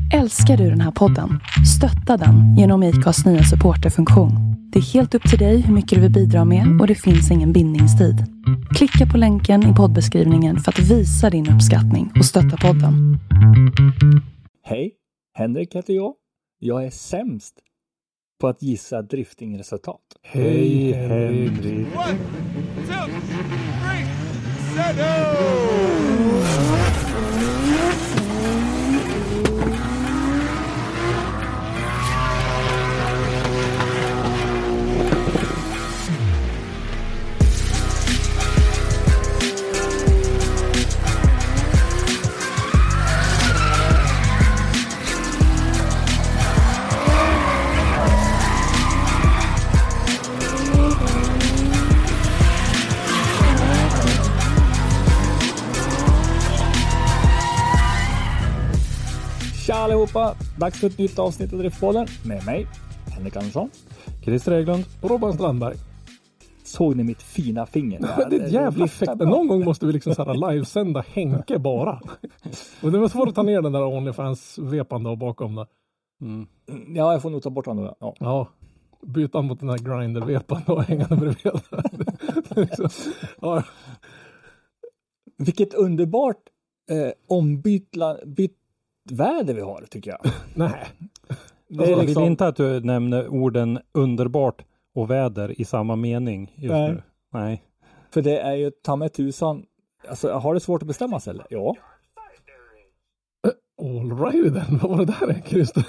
Älskar du den här podden? Stötta den genom IKAs nya supporterfunktion. Det är helt upp till dig hur mycket du vill bidra med och det finns ingen bindningstid. Klicka på länken i poddbeskrivningen för att visa din uppskattning och stötta podden. Hej, Henrik heter jag. Jag är sämst på att gissa driftingresultat. Hej Henrik. 1, 2, 3, set Tja allihopa, dags för ett nytt avsnitt av Driftpodden med mig, Henrik Andersson. Christer Eglund och Robban Strandberg. Såg ni mitt fina finger? Det är ett jävla fett. Någon gång måste vi liksom så här livesända Henke bara. Och det var svårt att ta ner den där OnlyFans-vepande och bakom det. Mm. Ja, jag får nog ta bort den då. Ja, byta mot den här Grindr-vepande och hängande bredvid. Ja. Vilket underbart ombytt väder vi har, tycker jag. Nej. Det är liksom... vill inte att du nämner orden underbart och väder i samma mening just nu. Nej. För det är ju ta med tusan. Alltså, har det svårt att bestämma sig eller? Ja. All right then. Vad var det där, Christer?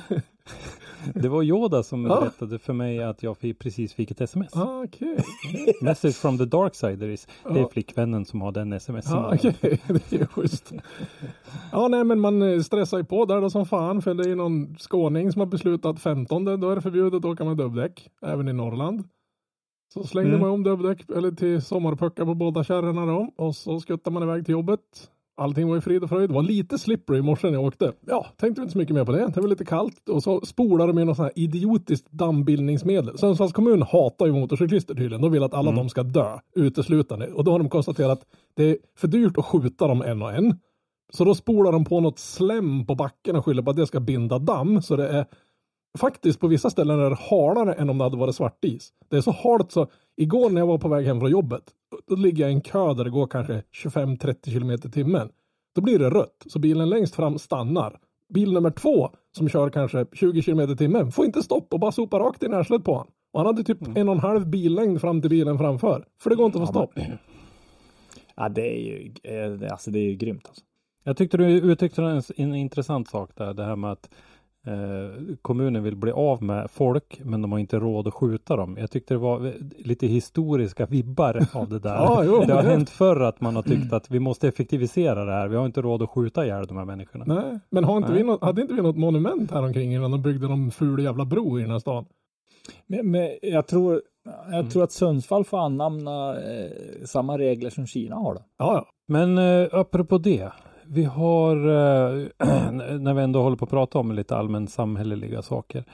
Det var Yoda som berättade för mig att jag precis fick ett sms. Okej. Message from the dark side. Det är flickvännen som har den sms'en. Okej, det är schysst. Ja, nej, men man stressar ju på där då som fan. För det är ju någon skåning som har beslutat 15, då är det förbjudet att åka med dubbdäck. Även i Norrland. Så slängde man om dubbdäck eller till sommarpuckar på båda kärrorna då. Och så skuttar man iväg till jobbet. Allting var i frid och fröjd. Det var lite slippery i morse när jag åkte. Ja, tänkte inte så mycket mer på det. Det var lite kallt. Och så spolade de med något sånt här idiotiskt dammbildningsmedel. Sundsvalls kommun hatar ju motorcyklister tydligen. De vill att alla de ska dö uteslutande. Och då har de konstaterat att det är för dyrt att skjuta dem en och en. Så då spolar de på något slem på backen och skyller på att det ska binda damm. Så det är faktiskt på vissa ställen är det halare än om det hade varit svartis. Det är så halt så igår när jag var på väg hem från jobbet, då ligger jag i en kö där det går kanske 25-30 km i timmen. Då blir det rött, så bilen längst fram stannar. Bil nummer 2 som kör kanske 20 km i timmen får inte stopp och bara sopa rakt i närslet på han. Och han hade typ 1,5 billängd fram till bilen framför. För det går inte att få stopp. Ja, det är ju grymt alltså. Jag tyckte du uttryckte en intressant sak där. Det här med att kommunen vill bli av med folk men de har inte råd att skjuta dem. Jag tyckte det var lite historiska vibbar av det där. Det har hänt förr att man har tyckt att vi måste effektivisera det här. Vi har inte råd att skjuta ihjäl de här människorna. Nej, men hade inte vi något monument här omkring innan de byggde någon ful jävla bro i den här stan? Men jag tror att Sundsvall får anamna samma regler som Kina har då. Ja. Men apropå det. Vi har, när vi ändå håller på att prata om lite allmän samhälleliga saker.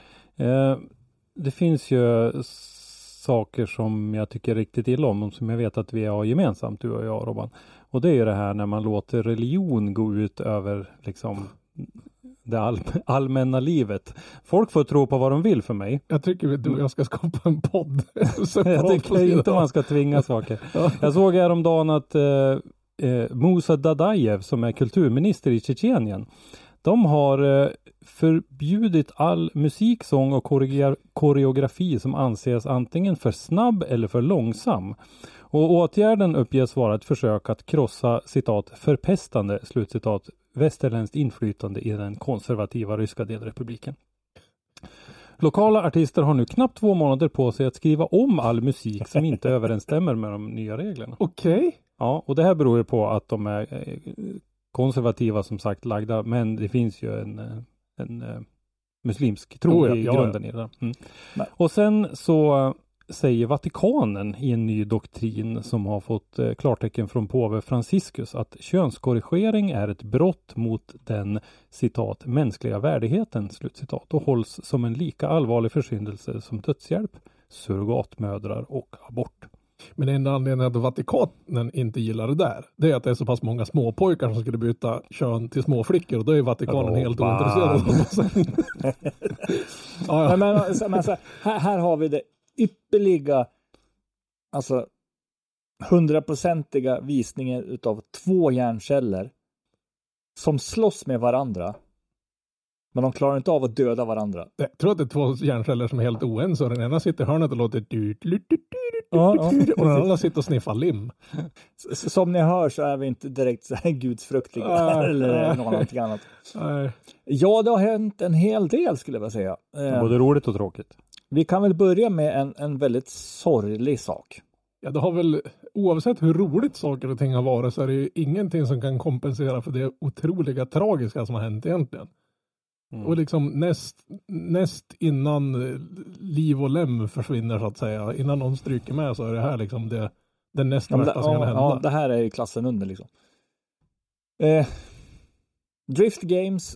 Det finns ju saker som jag tycker riktigt illa om, som jag vet att vi har gemensamt, du och jag, Robban. Och det är ju det här när man låter religion gå ut över liksom det allmänna livet. Folk får tro på vad de vill för mig. Jag tycker du och jag ska skapa en podd. Jag tycker inte man ska tvinga saker. Jag såg häromdagen att Musa Dadayev som är kulturminister i Tjetjenien, de har förbjudit all musik, sång och koreografi som anses antingen för snabb eller för långsam. Och åtgärden uppges vara ett försök att krossa, citat, förpestande, slutcitat, västerländskt inflytande i den konservativa ryska delrepubliken. Lokala artister har nu knappt 2 månader på sig att skriva om all musik som inte överensstämmer med de nya reglerna. Okej. Ja, och det här beror ju på att de är konservativa som sagt lagda, men det finns ju en muslimsk tro i grunden i det. Mm. Och sen så säger Vatikanen i en ny doktrin som har fått klartecken från påve Franciscus att könskorrigering är ett brott mot den, citat, mänskliga värdigheten, slutcitat, och hålls som en lika allvarlig försyndelse som dödshjälp, surrogatmödrar och abort. Men en anledning att Vatikanen inte gillar det där, det är att det är så pass många småpojkar som skulle byta kön till småflickor, och då är Vatikanen helt ointresserad. Men här har vi det ypperliga, alltså 100-procentiga visningen utav 2 hjärnceller som slåss med varandra. Men de klarar inte av att döda varandra. Jag tror att det är 2 hjärnceller som är helt oense, och den ena sitter i hörnet och låter och den andra sitter och sniffar lim. Som ni hör så är vi inte direkt så här gudsfruktiga eller något annat. Ja, det har hänt en hel del skulle jag säga. Både roligt och tråkigt. Vi kan väl börja med en väldigt sorglig sak. Ja, det har väl, oavsett hur roligt saker och ting har varit, så är det ju ingenting som kan kompensera för det otroliga tragiska som har hänt egentligen. Och liksom näst innan liv och lem försvinner så att säga, innan någon stryker med, så är det här liksom det näst värsta som kan hända. Ja, det här är ju klassen under liksom. Drift Games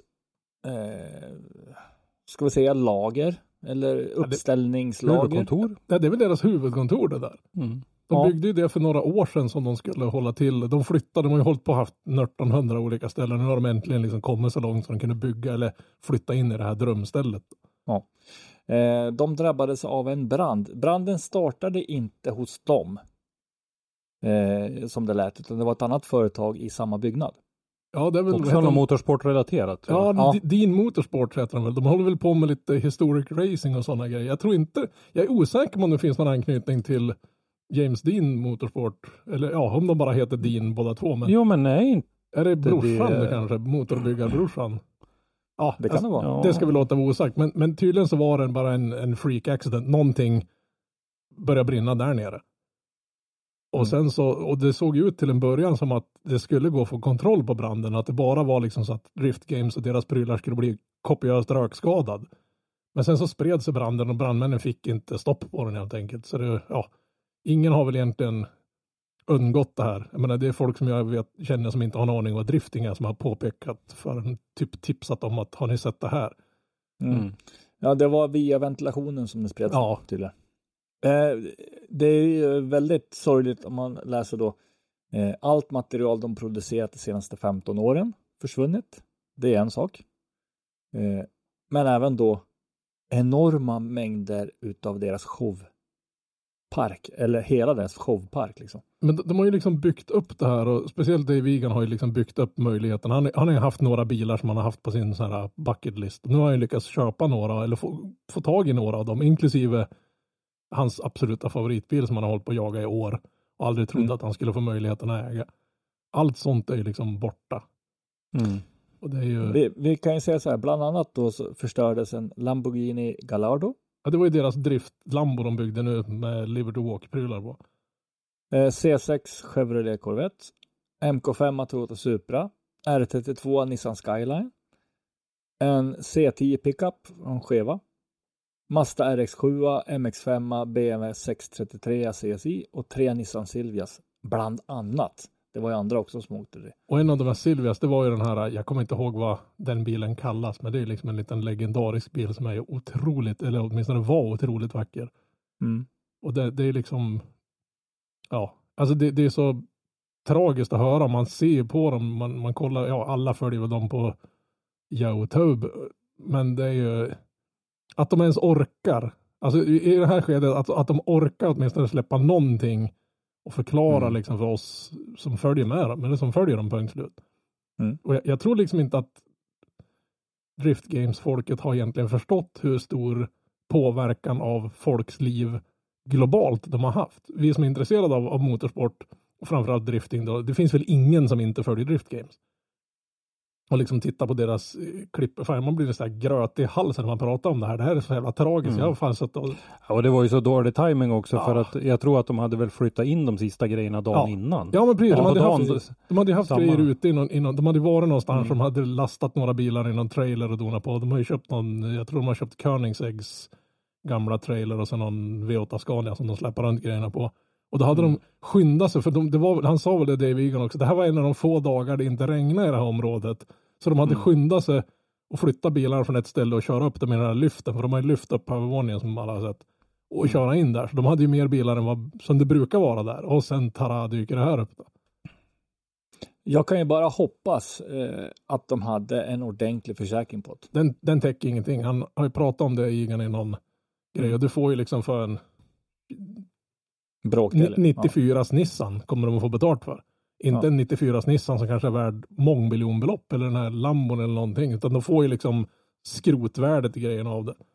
ska vi säga lager eller uppställningslager. Huvudkontor? Ja, det är väl deras huvudkontor det där. De byggde ju det för några år sedan som de skulle hålla till. De flyttade, de har ju hållit på och haft 1900 olika ställen. Nu har de äntligen liksom kommit så långt så de kunde bygga eller flytta in i det här drömstället. Ja. De drabbades av en brand. Branden startade inte hos dem som det lät, utan det var ett annat företag i samma byggnad. Ja, det är väl också något motorsportrelaterat. Ja, Din Motorsport heter de väl. De håller väl på med lite historic racing och sådana grejer. Jag är osäker om det finns någon anknytning till James Dean Motorsport. Eller ja, om de bara heter Dean båda två. Men jo, men nej. Är det brorsan det kanske? Motorbyggarbrorsan? Ja, det kan det vara. Det ska vi låta vara osagt. Men tydligen så var det bara en freak accident. Någonting började brinna där nere. Och sen så, och det såg ut till en början som att det skulle gå att få kontroll på branden. Att det bara var liksom så att Drift Games och deras prylar skulle bli kopiöst rökskadad. Men sen så spred sig branden och brandmännen fick inte stopp på den helt enkelt. Så det, ingen har väl egentligen undgått det här. Jag menar, det är folk som jag känner som inte har en aning vad drifting är som har påpekat för en typ tipsat om att har ni sett det här? Ja, det var via ventilationen som det spred sig tydligen. Det är ju väldigt sorgligt om man läser då allt material de producerat de senaste 15 åren försvunnit. Det är en sak. Men även då enorma mängder utav deras showpark, eller hela deras showpark liksom. Men de har ju liksom byggt upp det här, och speciellt Dave Egan har ju liksom byggt upp möjligheten. Han har ju haft några bilar som han har haft på sin sån här bucket list. Nu har han ju lyckats köpa några eller få tag i några av dem, inklusive hans absoluta favoritbil som han har hållit på att jaga i år och aldrig trodde att han skulle få möjligheten att äga. Allt sånt är ju liksom borta. Och det är ju... vi kan ju säga så här, bland annat då så förstördes en Lamborghini Gallardo. Ja, det var ju deras drift-Lambo de byggde nu med Liberty Walk-prylar på. C6 Chevrolet Corvette, MK5 Toyota Supra, R32 Nissan Skyline, en C10 pickup från Cheva, Mazda RX7, MX5, BMW 633 CSI och 3 Nissan Silvias bland annat. Det var ju andra också som åkte det. Och en av de här Silvias, det var ju den här, jag kommer inte ihåg vad den bilen kallas, men det är liksom en liten legendarisk bil som är otroligt, eller åtminstone var otroligt vacker. Och det är liksom, alltså det är så tragiskt att höra. Man ser på dem, man kollar, alla följer väl dem på YouTube, men det är ju att de ens orkar, alltså i det här skedet, att de orkar åtminstone släppa någonting och förklara liksom för oss som följer med dem, eller som följer dem punkt slut. Och jag tror liksom inte att Drift Games-folket har egentligen förstått hur stor påverkan av folks liv globalt de har haft. Vi som är intresserade av motorsport och framförallt drifting då, det finns väl ingen som inte följer Drift Games. Och liksom titta på deras klipp. Fan, man blir så här gröt i halsen när man pratar om det här. Det här är så jävla tragiskt. Jag har fan sett och det var ju så dålig timing också för att jag tror att de hade väl flyttat in de sista grejerna dagen innan. Ja, men precis. De hade haft grejer ute innan. De hade varit någonstans som hade lastat några bilar i någon trailer och donat på. De har ju köpt jag tror de har köpt Koenigsegg's gamla trailer och sen någon V8 Scania som de släpper runt grejerna på. Och då hade de skyndat sig, för han sa väl det Dave Egan också, det här var en av de få dagar det inte regnade i det här området. Så de hade skyndat sig och flytta bilarna från ett ställe och köra upp dem i den här lyften, för de har ju lyft upp övervåningen som alla har sett. och köra in där. Så de hade ju mer bilar än vad som det brukar vara där. Och sen dyker det här upp då. Jag kan ju bara hoppas att de hade en ordentlig försäkring på det. Den täcker ingenting. Han har ju pratat om det i någon grej. Och du får ju liksom för en 94 Nissan kommer de att få betalt för. Inte en 94 Nissan som kanske är värd mångmiljonbelopp eller den här Lambon eller någonting. Utan de får ju liksom skrotvärdet i grejen av det.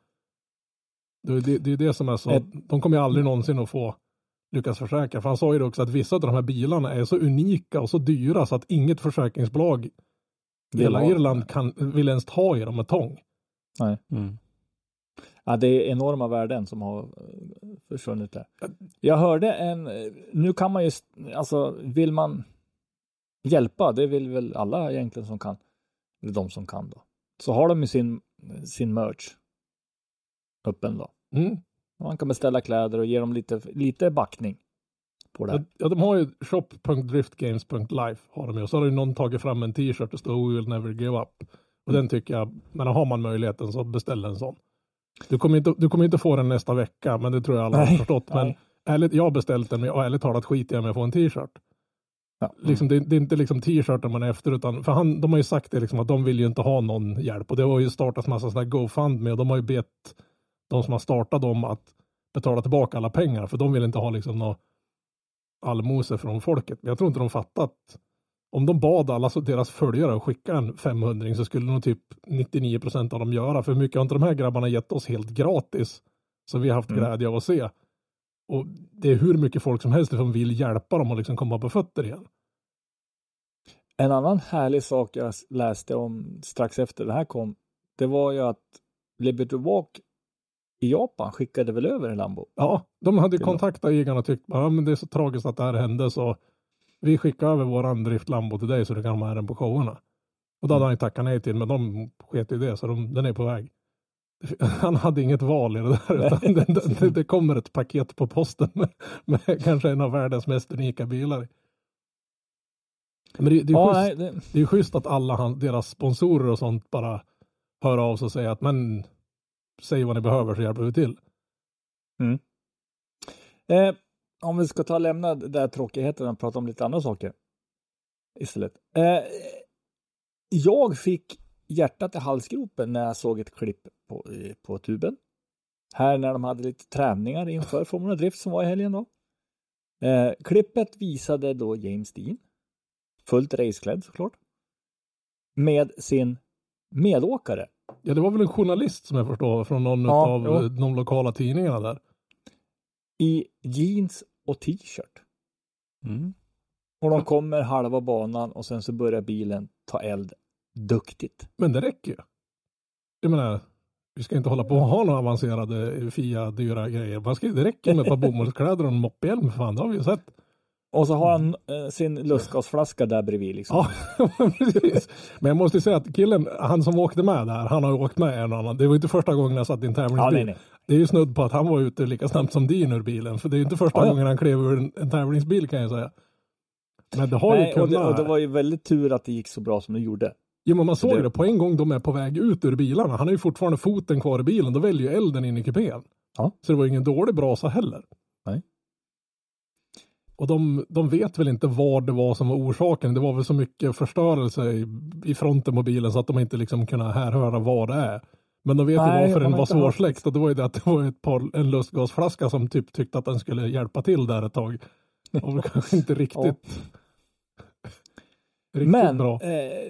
Det är det som är så. De kommer ju aldrig någonsin att få lyckas försäkra. För han sa ju också att vissa av de här bilarna är så unika och så dyra så att inget försäkringsbolag i hela Irland vill ens ta i dem med tång. Nej. Mm. Ja, det är enorma värden som har försvunnit där. Jag hörde nu kan man ju, alltså vill man hjälpa, det vill väl alla egentligen som kan, eller de som kan då. Så har de ju sin merch öppen då. Mm. Man kan beställa kläder och ge dem lite backning på det här. Ja, de har ju shop.driftgames.life har de ju. Så har ju någon tagit fram en t-shirt och står We will never give up. Och den tycker jag, men har man möjligheten så beställ en sån. Du kommer inte få den nästa vecka, men det tror jag alla har förstått. Men ärligt, jag har beställt den, och ärligt talat skiter jag med att få en t-shirt. Ja. Liksom, det är inte liksom t-shirten man är efter, utan för de har ju sagt det liksom, att de vill ju inte ha någon hjälp. Och det har ju startat massa sådana här GoFundMe, och de har ju bett de som har startat dem att betala tillbaka alla pengar, för de vill inte ha liksom något allmose från folket. Men jag tror inte de fattat. Om de bad alla deras följare att skicka en 500 så skulle nog typ 99% av dem göra. För mycket har inte de här grabbarna gett oss helt gratis. Så vi har haft glädje av att se. Och det är hur mycket folk som helst som vill hjälpa dem att liksom komma på fötter igen. En annan härlig sak jag läste om strax efter det här kom, det var ju att Liberty Walk i Japan skickade väl över en Lambo. Ja, de hade kontaktat ägarna och tyckt men det är så tragiskt att det här hände, så vi skickar över våran drift Lambo till dig så du kan ha med den på showerna. Och då hade han ju tackat nej till, men de sket i det, så den är på väg. Han hade inget val i det där, utan det kommer ett paket på posten med kanske en av världens mest unika bilar. Men det är ju schysst att alla deras sponsorer och sånt bara hör av sig och säger att men säg vad ni behöver så hjälper vi till. Mm. Om vi ska lämna det här tråkigheten och prata om lite andra saker istället. Jag fick hjärtat i halsgropen när jag såg ett klipp på tuben. Här när de hade lite träningar inför Formula Drift som var i helgen då. Klippet visade då James Dean, fullt raceklädd såklart, med sin medåkare. Ja, det var väl en journalist som jag förstår från någon av de lokala tidningarna där. I jeans och t-shirt. Mm. Och de kommer halva banan och sen så börjar bilen ta eld duktigt. Men det räcker ju. Jag menar, vi ska inte hålla på att ha några avancerade FIA dyra grejer. Det räcker med ett par bomullskläder och en moppehjälm, fan, det har vi ju sett. Och så har han sin lustgasflaska där bredvid liksom. Ja, precis. Men jag måste säga att killen, han som åkte med där, han har åkt med en annan. Det var inte första gången jag satt i en tävlingsbil. Nej. Det är ju snudd på att han var ute lika snabbt som din ur bilen. För det är ju inte första gången han klev ur en tävlingsbil, kan jag säga. Men det har ju kunnat. Och det var ju väldigt tur att det gick så bra som det gjorde. Jo, men man såg det på en gång de är på väg ut ur bilarna. Han har ju fortfarande foten kvar i bilen. Då väljer ju elden in i kupén. Ja. Så det var ju ingen dålig brasa heller. Nej. Och de vet väl inte vad det var som var orsaken. Det var väl så mycket förstörelse i fronten på bilen så att de inte liksom kunde härhöra vad det är. Men de vet ju varför den var svårsläckt. Och det var ju det att det var en lustgasflaska som typ tyckte att den skulle hjälpa till där ett tag. Och kanske inte riktigt, riktigt bra.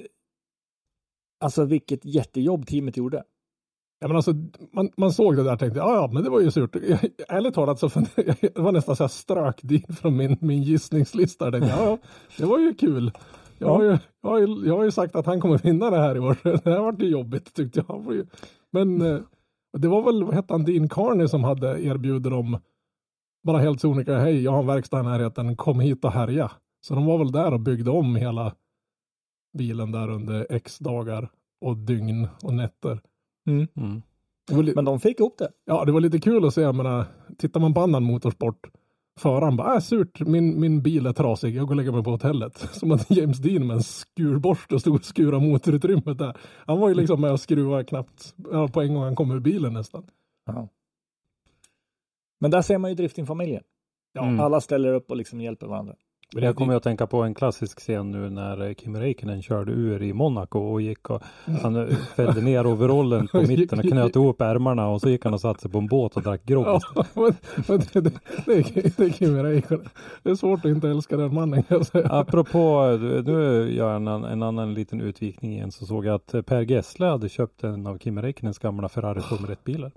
Alltså vilket jättejobb teamet gjorde. Ja, men alltså, man såg det där och tänkte, ja, men det var ju surt. Ärligt talat så det var nästan så här strök dit från min gissningslista. Ja, det var ju kul. Jag har ju sagt att han kommer vinna det här i år. Det här var ju jobbigt, tyckte jag. Men det var väl, vad hette han, Dean Carney som hade erbjudit dem bara helt sonika, hej, jag har en verkstad i närheten, kom hit och härja. Så de var väl där och byggde om hela bilen där under x dagar och dygn och nätter. Mm. Men de fick ihop det. Ja, det var lite kul att se. Jag menar, tittar man på annan motorsport, föraren bara, surt, min bil är trasig, jag går och lägger mig på hotellet. Som att James Dean med en skurborst och stod och skura motorutrymmet där. Han var ju liksom med och skruva knappt på en gång han kom ur bilen nästan. Ja. Men där ser man ju driftingfamiljen. Ja, alla ställer upp och liksom hjälper varandra. Men jag kommer att tänka på en klassisk scen nu när Kimi Räikkönen körde ur i Monaco och gick och han fällde ner overallen på mitten och knöt ihop ärmarna och så gick han och satte sig på en båt och drack grogg. Ja, det är Kimi Räikkönen. Det är svårt att inte älska den mannen, kan jag säga. Apropå, nu gör jag en annan liten utvikning igen, så såg jag att Per Gessle hade köpt en av Kimi Räikkönens gamla Ferrari Formel 1-bilar.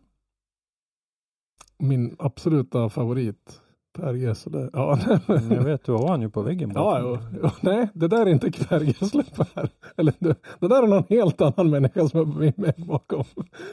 Min absoluta favorit. Per Gessle. Ja, jag vet, du har han ju på väggen. Ja, nej, det där är inte Per Gessle. Eller det där är någon helt annan människa som är med bakom.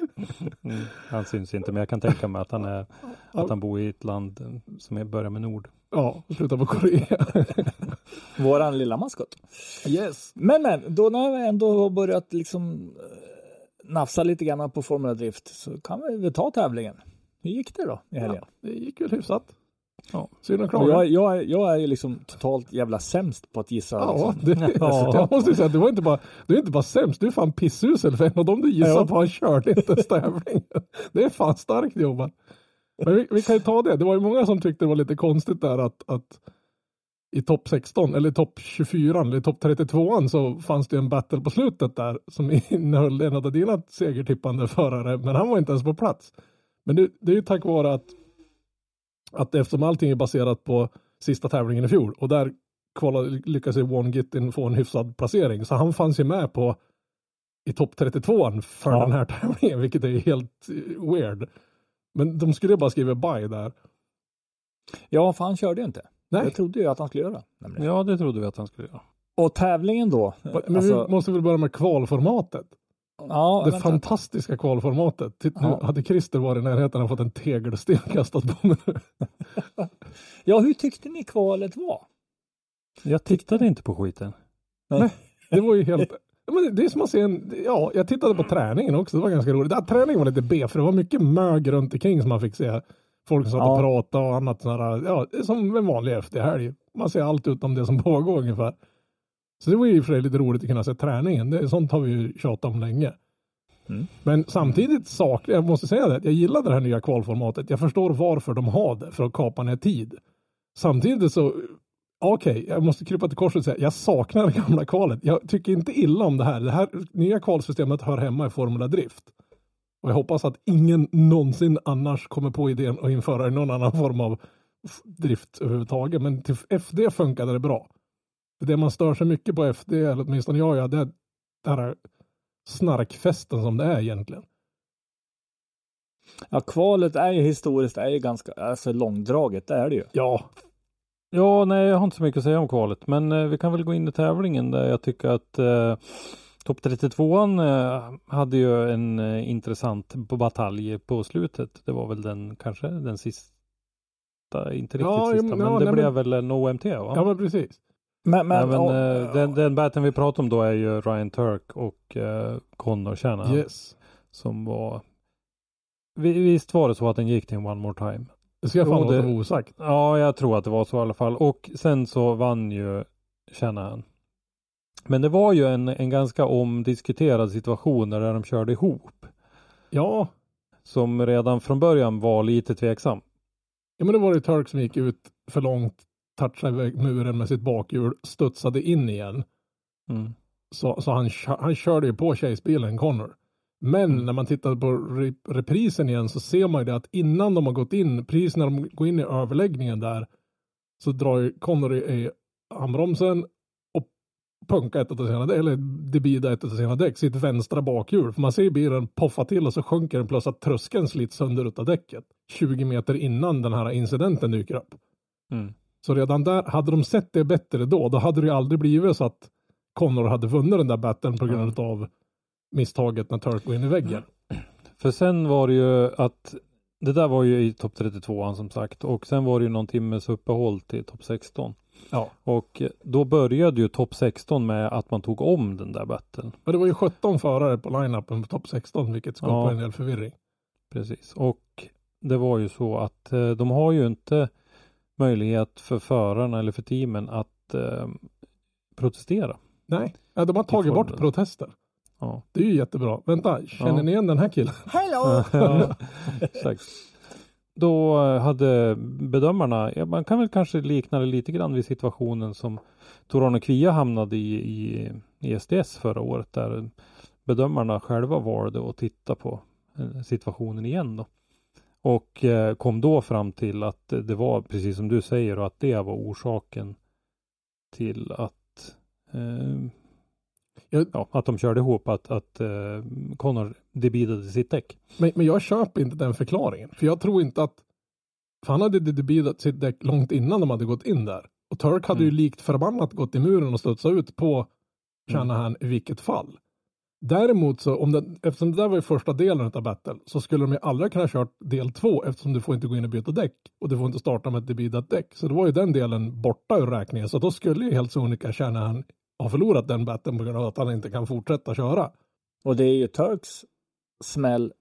Han syns inte, men jag kan tänka mig att han bor i ett land som börjar med nord. Ja, slutar på Korea. Våran lilla maskot. Yes. Men då när vi ändå har börjat liksom nafsa lite grann på Formula Drift så kan vi väl ta tävlingen. Hur gick det då i helgen? Ja, det gick väl hyfsat. Ja. Jag är ju liksom totalt jävla sämst på att gissa. Ja, liksom. Jag måste säga att du är inte bara sämst, du är fan pissusel för en av dem du gissar på han körde inte tävlingen. Det är fan starkt jobbat. Men vi kan ju ta det. Det var ju många som tyckte det var lite konstigt där att i topp 16 eller topp 24 eller topp 32 så fanns det en battle på slutet där som innehöll en av dina segertippande förare, men han var inte ens på plats. Men det är ju tack vare att eftersom allting är baserat på sista tävlingen i fjol och där lyckas ju Warren Gittin få en hyfsad placering, så han fanns ju med i topp 32 för den här tävlingen, vilket är helt weird. Men de skulle bara skriva by där. Ja, för han körde ju inte. Nej. Jag trodde ju att han skulle göra. Nämligen. Ja, det trodde vi att han skulle göra. Och tävlingen då? Men vi måste väl börja med kvalformatet. Ja, det fantastiska kvalformatet. Nu hade Christer varit i närheten och fått en tegelsten kastad på mig. Ja, hur tyckte ni kvalet var? Jag tittade inte på skiten. Nej, det var ju helt... Men det är som att se jag tittade på träningen också. Det var ganska roligt. Träningen var lite B, för det var mycket mög runt omkring som man fick se. Folk som satt och pratade och annat sådär. Ja, som en vanlig efterhelg. Man ser allt utom det som pågår ungefär. Så det var ju för sig lite roligt att kunna se träningen. Sånt har vi ju tjatat om länge. Mm. Men samtidigt jag måste säga det, jag gillade det här nya kvalformatet. Jag förstår varför de har det, för att kapa ner tid. Samtidigt så, jag måste krypa till korset och säga, jag saknar det gamla kvalet. Jag tycker inte illa om det här. Det här nya kvalsystemet hör hemma i Formula Drift. Och jag hoppas att ingen någonsin annars kommer på idén att införa någon annan form av drift överhuvudtaget. Men till FD funkade det bra. Det man stör sig mycket på FD, eller åtminstone jag, det är det här snarkfesten som det är egentligen. Ja, kvalet är ju historiskt, är ju ganska långdraget, det är det ju. Ja, nej, jag har inte så mycket att säga om kvalet, men vi kan väl gå in i tävlingen där jag tycker att topp 32an hade ju en intressant batalj på slutet. Det var väl den sista, inte riktigt sista, men det blev väl en OMT, va? Ja, men precis. Den batten vi pratar om då är ju Ryan Turk och Connor Shanahan. Yes. Som var... Visst var det så att den gick till en One More Time? Det ska jag fan låta vara osagt. Ja, jag tror att det var så i alla fall. Och sen så vann ju Shanahan. Men det var ju en ganska omdiskuterad situation där de körde ihop. Ja. Som redan från början var lite tveksam. Ja, men det var det Turk som gick ut för långt, touchade iväg muren med sitt bakhjul, studsade in igen. Mm. Så han körde ju på Chase-bilen, Connor. Men när man tittar på reprisen igen så ser man ju det att innan de har gått in, precis när de går in i överläggningen där, så drar ju Connor i handbromsen och punkar ett av sina däck, eller debida ett av sina däck, sitt vänstra bakhjul. För man ser bilen poffa till och så sjunker den, plus att tröskeln slits sönder utav däcket 20 meter innan den här incidenten dyker upp. Mm. Så redan där, hade de sett det bättre då hade det ju aldrig blivit så att Connor hade vunnit den där battlen på grund av misstaget när Turk går in i väggen. För sen var det ju att det där var ju i topp 32 som sagt, och sen var det ju någon timmes uppehåll till topp 16. Ja. Och då började ju topp 16 med att man tog om den där battlen. Men det var ju 17 förare på line-upen på topp 16, vilket skapade en del förvirring. Precis, och det var ju så att de har ju inte möjlighet för förarna eller för teamen att protestera. Nej, de har tagit bort protester. Ja. Det är ju jättebra. Vänta, känner ni igen den här killen? Hello! Ja, exakt. då hade bedömarna, man kan väl kanske likna det lite grann vid situationen som Torano Kvia hamnade i SDS förra året, där bedömarna själva valde att titta på situationen igen då. Och kom då fram till att det var precis som du säger, och att det var orsaken till att att de körde ihop, att Connor debidade sitt däck. Men jag köper inte den förklaringen. För jag tror inte att han hade debidat sitt däck långt innan de hade gått in där. Och Turk hade ju likt förbannat gått i muren och studsat ut på Shanahan i vilket fall. Däremot så, eftersom det där var ju första delen av battle, så skulle de ju aldrig kunna kört del 2, eftersom du får inte gå in och byta däck. Och du får inte starta med ett debidat däck. Så det var ju den delen borta ur räkningen. Så då skulle ju helt sonika Shanahan ha förlorat den battlen på grund av att han inte kan fortsätta köra. Och det är ju Turks smäll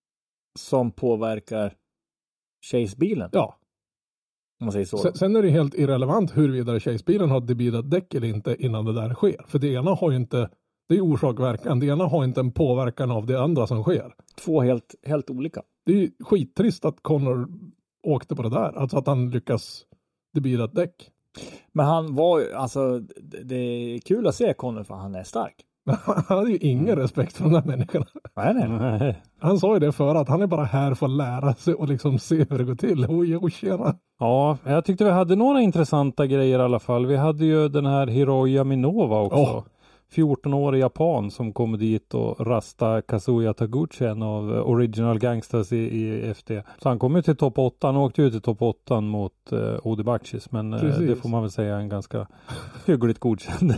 som påverkar Chase-bilen. Ja. Om man säger så. Sen är det helt irrelevant huruvida Chase-bilen har debidat däck eller inte innan det där sker. För det ena har ju inte, det är orsak-verkan. Det ena har inte en påverkan av det andra som sker. Två helt olika. Det är ju skittrist att Connor åkte på det där. Alltså att han lyckas debida ett däck. Men han var ju, alltså det är kul att se Connor för han är stark. Han hade ju ingen respekt för de där människorna. Nej. Han sa ju det för att han är bara här för att lära sig och liksom se hur det går till. Oj, tjena. Ja, jag tyckte vi hade några intressanta grejer i alla fall. Vi hade ju den här Hiroya Minova också. 14-årig japan som kom dit och rasta Kazuya Taguchi, en av original gangsters i FD. Så han kom ju till topp 8. Han åkte ju till topp 8 mot Odi Bakshis. Men det får man väl säga en ganska hyggligt godkänd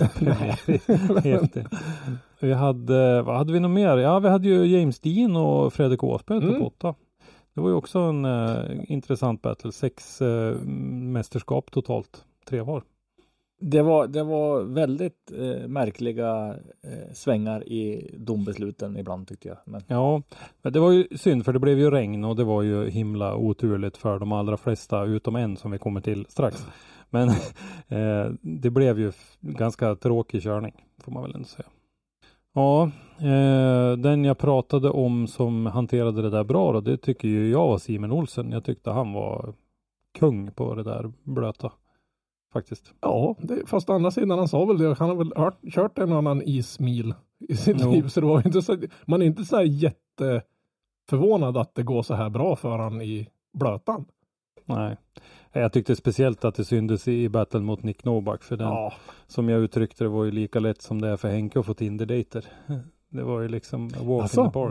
i FD. Vi hade, vad hade vi nog mer? Ja, vi hade ju James Dean och Fredrik Åsberg topp 8. Det var ju också en intressant battle. 6 mästerskap totalt. 3 var. Det var väldigt märkliga svängar i dombesluten ibland tyckte jag. Men... Ja, men det var ju synd för det blev ju regn och det var ju himla oturligt för de allra flesta utom en som vi kommer till strax. Men det blev ju ganska tråkig körning får man väl ändå säga. Ja, den jag pratade om som hanterade det där bra då, det tycker ju jag var Simon Olsen. Jag tyckte han var kung på det där blöta. Faktiskt. Ja, fast å andra sidan han sa väl det. Han har väl kört en annan ismil i sitt liv. Så det var inte så, man är inte så här jätteförvånad att det går så här bra för han i blötan. Nej, jag tyckte speciellt att det syndes i battlen mot Nick Novak. För den, som jag uttryckte det, var ju lika lätt som det är för Henke att få Tinder-dater. Det var ju liksom a walk in the park.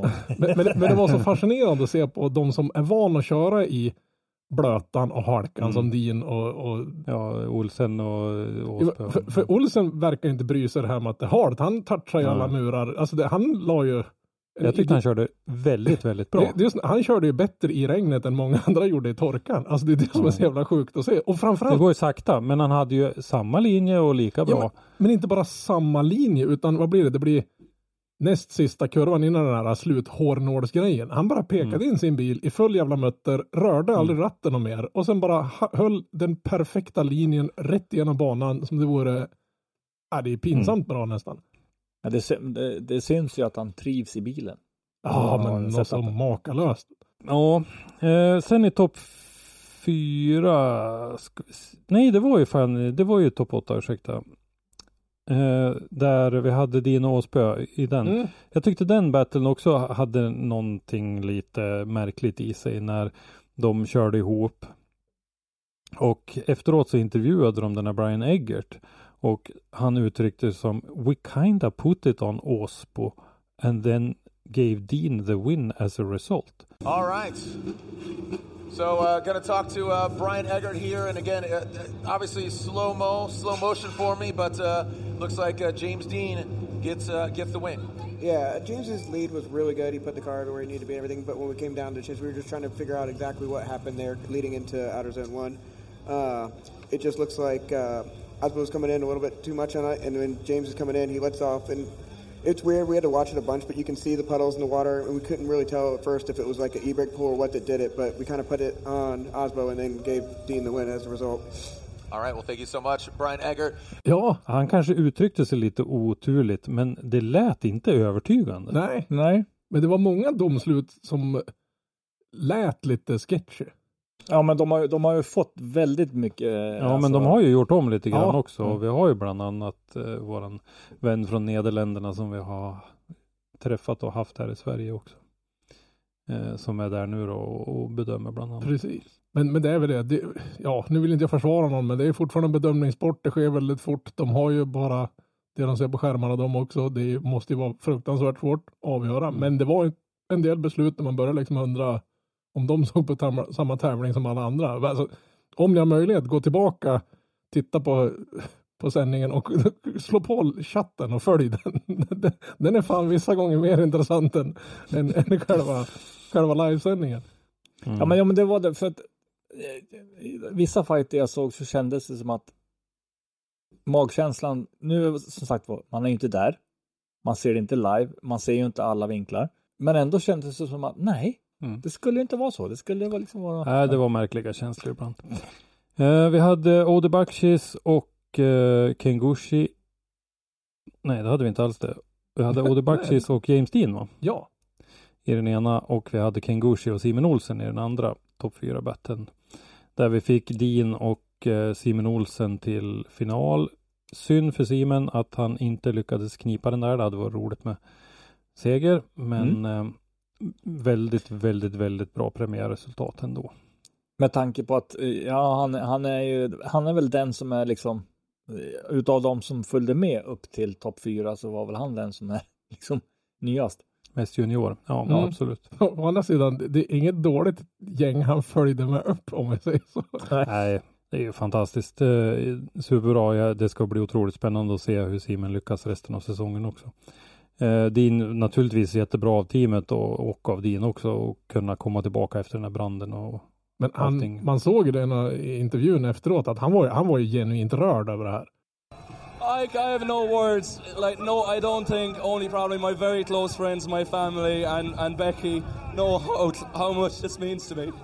Men det var så fascinerande att se på de som är van att köra i blötan och halkan som din och ja, Olsen och för Olsen verkar inte bry sig det här med att det är halt. Han touchar ju alla murar. Alltså han la ju... Jag tyckte han körde väldigt, väldigt bra. Han körde ju bättre i regnet än många andra gjorde i torkan. Alltså det är det som är så jävla sjukt att se. Och framförallt... Det går ju sakta, men han hade ju samma linje och lika bra. Ja, men inte bara samma linje, utan vad blir det? Det blir näst sista kurvan innan den här sluthårnålsgrejen. Han bara pekade in sin bil i full jävla mötter, rörde aldrig ratten och mer. Och sen bara höll den perfekta linjen rätt igenom banan som det vore... det är pinsamt bra nästan. Ja, det syns ju att han trivs i bilen. Ja, men något så makalöst. Ja, sen i topp 4... Nej, det var ju topp 8, ursäkta. Där vi hade Dino Åsbö i den. Jag tyckte den battlen också hade någonting lite märkligt i sig när de körde ihop. Och efteråt så intervjuade de den här Brian Eggert. Och han uttryckte som "We kinda put it on Åsbo and then gave Dean the win as a result." All right. So going to talk to Brian Eggert here, and again, obviously slow motion for me, but looks like James Dean gets the win. Yeah, James's lead was really good. He put the car where he needed to be and everything, but when we came down to chase, we were just trying to figure out exactly what happened there leading into Outer Zone 1. It just looks like Osbo was coming in a little bit too much on it, and when James is coming in, he lets off, and it's weird. We had to watch it a bunch, but you can see the puddles in the water, and we couldn't really tell at first if it was like an e-brake pull or what that did it, but we kind of put it on Osbo and then gave Dean the win as a result. All right, well thank you so much, Brian Eggert. Ja, han kanske uttryckte sig lite oturligt, men det lät inte övertygande. Nej. Men det var många domslut lät lite sketchy. Ja, men de har ju fått väldigt mycket. Ja, men de har ju gjort om lite grann också. Och vi har ju bland annat våran vän från Nederländerna som vi har träffat och haft här i Sverige också. Som är där nu då och bedömer bland annat. Precis. Men det är väl det. Ja, nu vill inte jag försvara någon, men det är fortfarande en bedömningssport. Det sker väldigt fort. De har ju bara det de ser på skärmarna de också. Det måste ju vara fruktansvärt svårt att avgöra. Men det var en del beslut när man började liksom undra om de såg på samma tävling som alla andra. Alltså, om ni har möjlighet, gå tillbaka, titta på sändningen och slå på chatten och följ den. Den är fan vissa gånger mer intressant än själva livesändningen. Ja, men det var det. För att vissa fighter jag såg så kändes det som att magkänslan, nu som sagt var, man är ju inte där. Man ser det inte live. Man ser ju inte alla vinklar. Men ändå kändes det som att nej, det skulle inte vara så. Det skulle liksom vara... Nej, det var märkliga känslor ibland. Vi hade Ode Bakshis och Kengushi. Nej, det hade vi inte alls det. Vi hade Ode Bakshis och James Dean, va? Ja. I den ena, och vi hade Kengushi och Simon Olsen i den andra topp 4-batten. Där vi fick Dean och Simon Olsen till final. Synd för Simon att han inte lyckades knipa den där. Det hade varit roligt med seger. Men väldigt, väldigt, väldigt bra premiärresultat ändå. Med tanke på att han är väl den som är liksom utav de som följde med upp till topp 4 så var väl han den som är liksom nyast. Mest junior, ja absolut. Å andra sidan, det är inget dåligt gäng han följde med upp, om vi säger så. Nej, det är ju fantastiskt. Superbra, det ska bli otroligt spännande att se hur Simon lyckas resten av säsongen också. Din naturligtvis jättebra av teamet och av din också, och kunna komma tillbaka efter den här branden och men man såg ju den i intervjun efteråt att han var ju genuint rörd över det här. I have no words. Like, no, I don't think only probably my very close friends, my family and Becky know how much this means to me.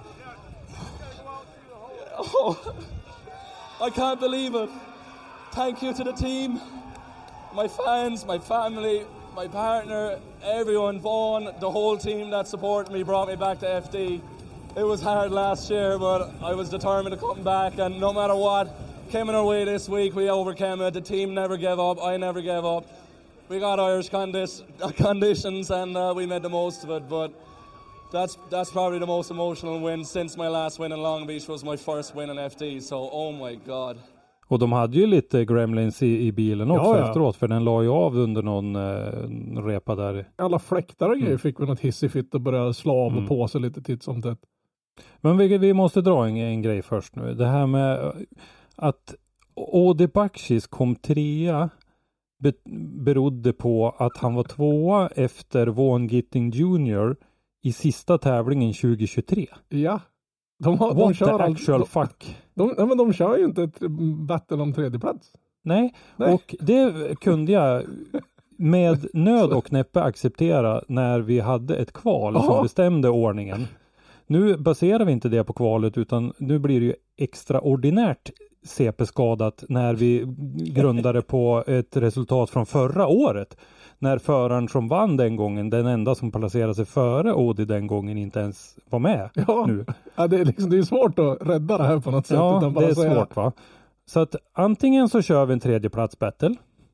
Oh, I can't believe it. Thank you to the team, my fans, my family, my partner, everyone, Vaughn, the whole team that supported me, brought me back to FD. It was hard last year, but I was determined to come back, and no matter what came in our way this week, we overcame it. The team never gave up. I never gave up. We got Irish conditions, and we made the most of it. But that's probably the most emotional win since my last win in Long Beach was my first win in FD. So, oh my God. Och de hade ju lite gremlins i bilen också efteråt, för den la ju av under någon repa där. Alla fläktar och grejer fick vi något hissigt och började slå av och på sig lite titt som tätt. Men vi måste dra en grej först nu. Det här med att Ode Bakshis kom 3 berodde på att han var 2 efter Vaughn Gitting Jr. i sista tävlingen 2023. Ja. De kör actual fuck. De kör ju inte ett battle om 3:e plats. Nej, och det kunde jag med nöd och näppe acceptera när vi hade ett kval som bestämde ordningen. Nu baserar vi inte det på kvalet, utan nu blir det ju extraordinärt CP-skadat när vi grundade på ett resultat från förra året. När föraren som vann den gången, den enda som placerade sig före Odi den gången, inte ens var med nu. Ja, det är svårt att rädda det här på något sätt. Ja, utan bara det är svårt, va? Så att antingen så kör vi en 3:e plats battle,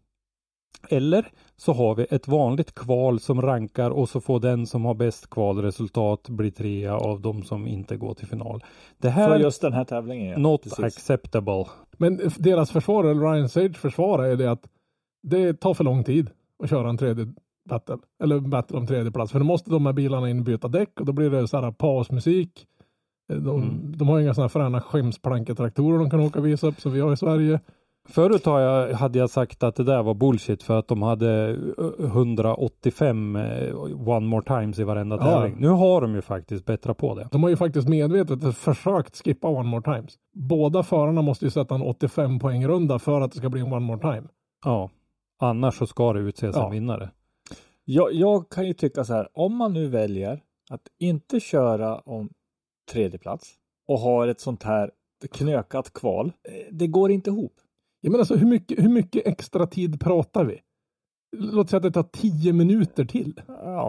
eller så har vi ett vanligt kval som rankar, och så får den som har bäst kvalresultat bli 3 av de som inte går till final. Det här för just den här tävlingen. Not acceptable. Men deras försvar, eller Ryan Sage försvar, är det att det tar för lång tid att köra en 3:e battle. Eller battle om 3:e plats. För då måste de här bilarna in byta däck, och då blir det så här pausmusik. De har inga sådana här fräna skämsplanketraktorer de kan åka och visa upp som vi har i Sverige. Förut hade jag sagt att det där var bullshit för att de hade 185 one more times i varenda tävling. Nu har de ju faktiskt bättre på det. De har ju faktiskt medvetet försökt skippa one more times. Båda förarna måste ju sätta en 85 poängrunda för att det ska bli en one more time. Ja, annars så ska det utses som vinnare. Jag kan ju tycka så här, om man nu väljer att inte köra om 3:e plats och har ett sånt här knökat kval, det går inte ihop. Jag menar alltså, hur mycket extra tid pratar vi? Låt säga att det tar 10 minuter till. Ja.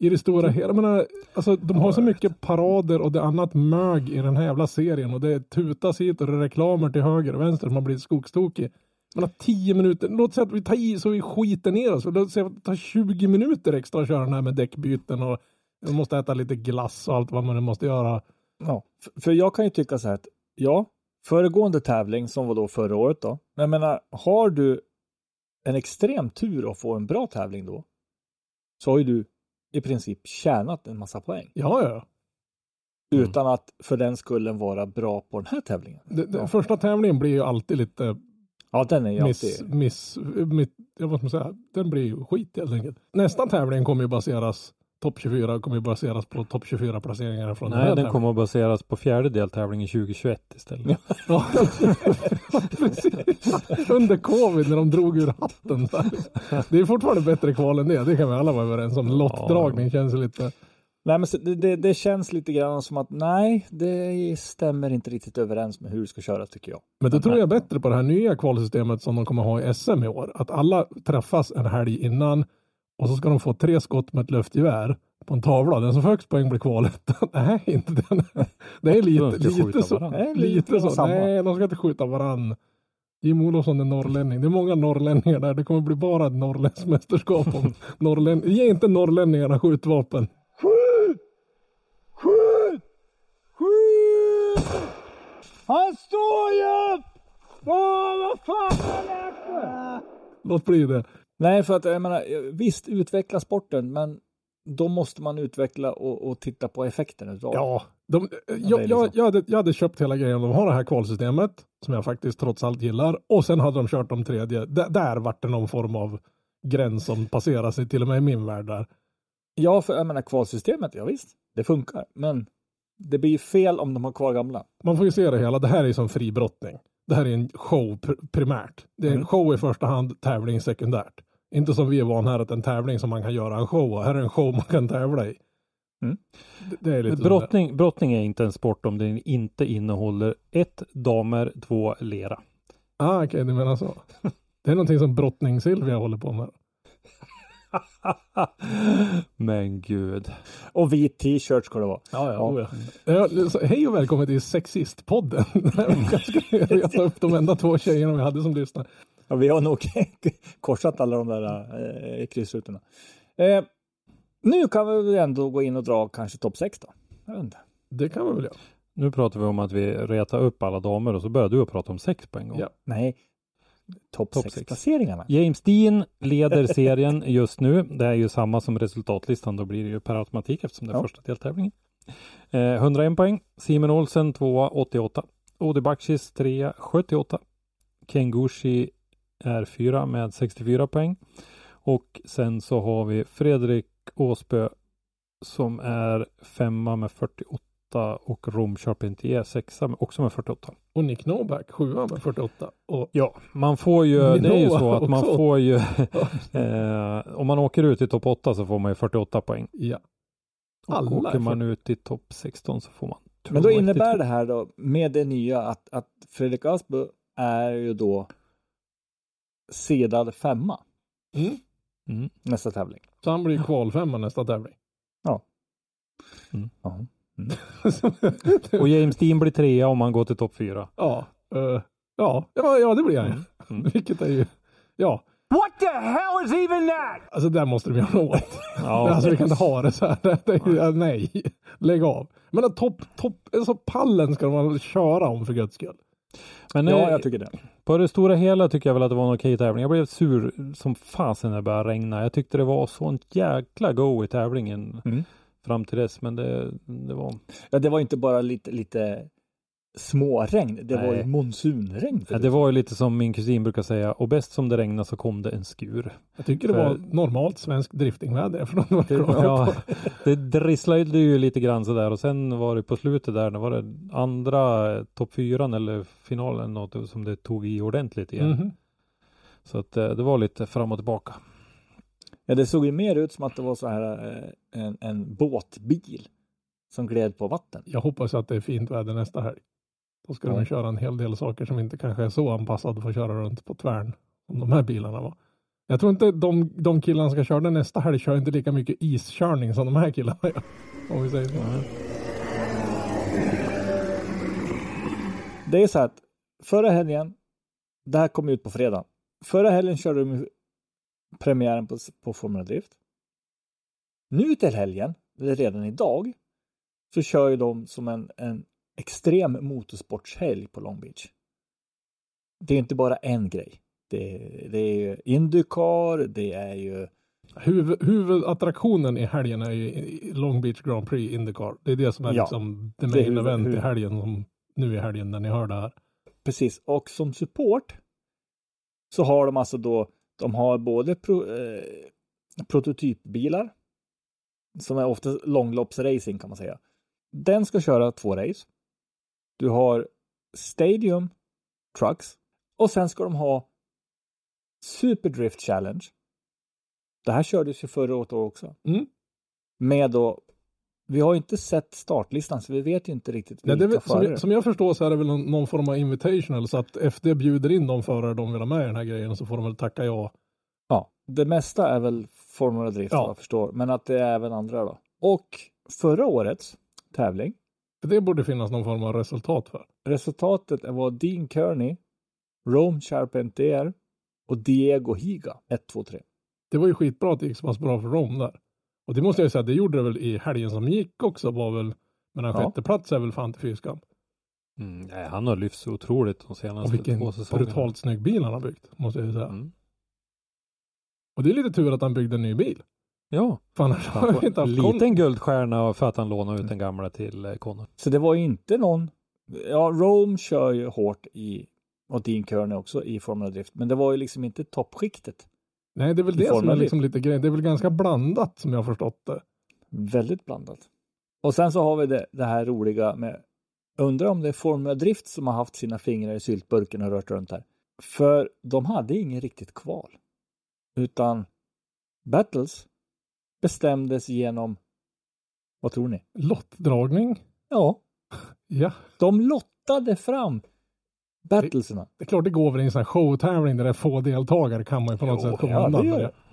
i det stora hela. Jag menar, alltså, de har så mycket parader och det är annat mög i den här jävla serien. Och det är tutas hit och det är reklamer till höger och vänster som har blivit skogstokig. Man har 10 minuter. Låt säga att vi tar i så vi skiter ner oss. Låt säga att det tar 20 minuter extra att köra den här med däckbyten. Och man måste äta lite glass och allt vad man måste göra. Ja, för jag kan ju tycka så här att föregående tävling som var då förra året då. Men jag menar, har du en extrem tur att få en bra tävling då, så har ju du i princip tjänat en massa poäng. Ja. Utan att för den skulle vara bra på den här tävlingen. Första tävlingen blir ju alltid lite... Ja, den är ju alltid... Jag måste säga, den blir ju skit helt enkelt. Nästa tävling kommer ju baseras... Topp 24 kommer ju baseras på topp 24 placeringar från Nej, den kommer att baseras på fjärde deltävlingen 2021 istället. Ja, precis. Under covid när de drog ur hatten. Det är fortfarande bättre kval än det. Det kan vi alla vara överens om. Lottdragning känns lite... Nej, men det känns lite grann som att det stämmer inte riktigt överens med hur du ska köra, tycker jag. Men det tror jag är bättre på det här nya kvalsystemet som de kommer ha i SM i år. Att alla träffas en helg innan. Och så ska de få 3 skott med ett luftgevär på en tavla. Den som får högst poäng blir kvalet. Nej, inte den. Det är lite så. Nej, de ska inte skjuta varann. Jim Olofsson är norrlänning. Det är många norrlänningar där. Det kommer bli bara ett norrländskt mästerskap om Ge inte norrlänningarna skjutvapen. Skjut! Han står ju upp! Vad fan är det? Låt bli det. Nej, för att jag menar, visst utveckla sporten, men då måste man utveckla och titta på effekten utav. Ja, jag hade köpt hela grejen. De har det här kvalsystemet som jag faktiskt trots allt gillar. Och sen hade de kört de tredje. Där vart det någon form av gräns som passerar sig till och med i min värld där. Ja, för jag menar kvalsystemet, ja visst, det funkar. Men det blir fel om de har kvar gamla. Man får ju se det hela. Det här är som fribrottning. Det här är en show primärt. Det är en show i första hand, tävling sekundärt. Inte som vi är van här att en tävling som man kan göra en show. Och här är en show man kan tävla i. Mm. Det är lite brottning är inte en sport om den inte innehåller 1 damer, 2 lera. Okej, du menar så. Det är någonting som brottning Silvia håller på med. Men gud. Och vit t-shirt ska det vara. Ja. Hej och välkommen till Sexistpodden. Jag tar upp de enda 2 tjejerna vi hade som lyssnar. Ja, vi har nog korsat alla de där kryssrutorna. Nu kan vi ändå gå in och dra kanske topp 6 då. Jag vet inte. Det kan vi väl göra. Nu pratar vi om att vi retar upp alla damer och så börjar du att prata om 6 på en gång. Ja. Nej. Topp 6 placeringarna. James Dean leder serien just nu. Det är ju samma som resultatlistan. Då blir det ju per automatik eftersom det är första deltävlingen. 101 poäng. Simon Olsen 2, 88. Odi Bakshis 3, 78. Ken Gushi är 4 med 64 poäng. Och sen så har vi Fredrik Åsbö som är 5 med 48 och Rom Charpentier 6 också med 48. Och Nick Novak 7 med 48. Och ja, man får ju, det är ju så att man får ju om man åker ut i topp 8 så får man ju 48 poäng. Ja. Och åker man ut i topp 16 så får man. Men då innebär det här då med det nya att Fredrik Åsbö är ju då sedad 5 nästa tävling. Så han blir kval 5 nästa tävling. Ja. Och James Dean blir 3 om han går till topp 4. Ja, det blir han. Vilket är ju, What the hell is even that? Alltså där måste de göra något. Alltså vi kan inte ha det så här. Nej, lägg av. Men alltså pallen ska de köra om för Guds skull. Men jag tycker det. På det stora hela tycker jag väl att det var en okej tävling. Jag blev sur som fasen när det började regna. Jag tyckte det var sånt jäkla go i tävlingen fram till dess. Men det var... Ja, det var inte bara lite småregn. Det var ju monsunregn. Ja, det var ju lite som min kusin brukar säga. Och bäst som det regnade så kom det en skur. Jag tycker det var normalt svensk driftingväder. Det drisslade ju lite grann sådär. Och sen var det på slutet där. När var det andra topp 4 eller finalen något som det tog i ordentligt igen. Så att det var lite fram och tillbaka. Ja, det såg ju mer ut som att det var så här en båtbil som gled på vatten. Jag hoppas att det är fint väder nästa helg. Då ska de köra en hel del saker som inte kanske är så anpassade för att köra runt på tvärn som de här bilarna var. Jag tror inte de killarna ska köra nästa helg kör inte lika mycket iskörning som de här killarna gör. Om vi säger så. Det är så att förra helgen, det här kom ut på fredag. Förra helgen körde de premiären på Formula Drift. Nu till helgen, eller redan idag, så kör ju de som en extrem motorsportshelg på Long Beach. Det är inte bara en grej. Det är ju IndyCar, det är ju... Huvudattraktionen i helgen är ju Long Beach Grand Prix IndyCar. Det är det som är liksom det main event i helgen som nu är helgen när ni hör det här. Precis, och som support så har de alltså då, de har både prototypbilar som är ofta långloppsracing kan man säga. Den ska köra 2 race. Du har Stadium Trucks och sen ska de ha Super Drift Challenge. Det här kördes ju förra året också. Med då, vi har inte sett startlistan så vi vet ju inte riktigt vilka förare. Som jag förstår så är det väl någon form av invitational så att efter bjuder in de förare de vill ha med i den här grejen så får de väl tacka ja. Ja, det mesta är väl Formula Drift jag förstår. Men att det är även andra då. Och förra årets tävling. Det borde finnas någon form av resultat för. Resultatet var Dean Kearney, Rome Charpentier och Diego Higa. 1, 2, 3. Det var ju skitbra att det gick så pass bra för Rome där. Och det måste jag säga, det gjorde det väl i helgen som gick också var väl, men en sjätte plats är väl fan till fyskan. Nej, han har lyft så otroligt de senaste 2 säsongerna. Och vilken brutalt snygg bil han har byggt, måste jag säga. Och det är lite tur att han byggde en ny bil. Ja, fan, han får en liten guldstjärna för att han lånade ut den gamla till Connor. Så det var inte någon, Rome kör ju hårt och Dean Kearney också i Formula Drift, men det var ju liksom inte toppskiktet. Nej, det är väl det som är liksom lite grej. Det är väl ganska blandat som jag har förstått det. Väldigt blandat. Och sen så har vi det här roliga med, undrar om det är Formula Drift som har haft sina fingrar i syltburken och rört runt här. För de hade ingen riktigt kval. Utan battles bestämdes genom, vad tror ni? Lottdragning? Ja. Ja. De lottade fram battlesarna. Det är klart det går väl i en sån här showtävling där det är få deltagare kan man ju på något sätt komma undan med det.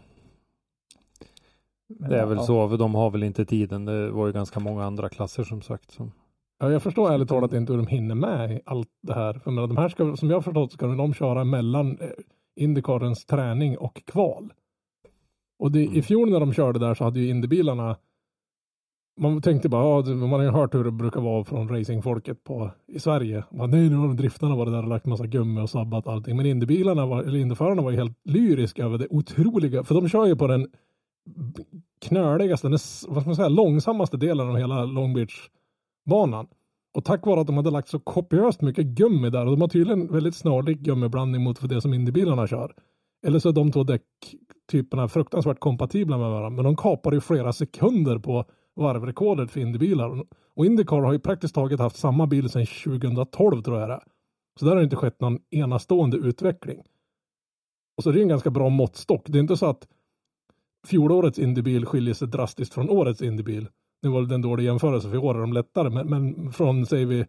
Det är väl så, för de har väl inte tiden. Det var ju ganska många andra klasser som sagt. Ja, jag förstår ärligt talat inte hur de hinner med i allt det här. För de här ska, som jag har förstått, ska de köra mellan IndyCarens träning och kval. Och i fjol när de körde där så hade ju Indybilarna, man tänkte bara, man har ju hört hur det brukar vara från racingfolket i Sverige. Nej, nu har driftarna varit där och lagt massa gummi och sabbat allting. Men Indyförarna var ju helt lyriska över det otroliga. För de kör ju på den knöligaste, vad ska man säga, långsammaste delen av hela Long Beach-banan. Och tack vare att de hade lagt så kopiöst mycket gummi där, och de har tydligen väldigt snarlik gummiblandning mot för det som Indybilarna kör. Eller så är de 2 däcktyperna fruktansvärt kompatibla med varandra. Men de kapar ju flera sekunder på varvrekordet för Indybilar. Och IndyCar har ju praktiskt taget haft samma bil sedan 2012 tror jag det är. Så där har det inte skett någon enastående utveckling. Och så är det en ganska bra måttstock. Det är inte så att fjolårets Indybil skiljer sig drastiskt från årets Indybil. Nu var det en dålig jämförelse för i år är de lättare. Men från säger vi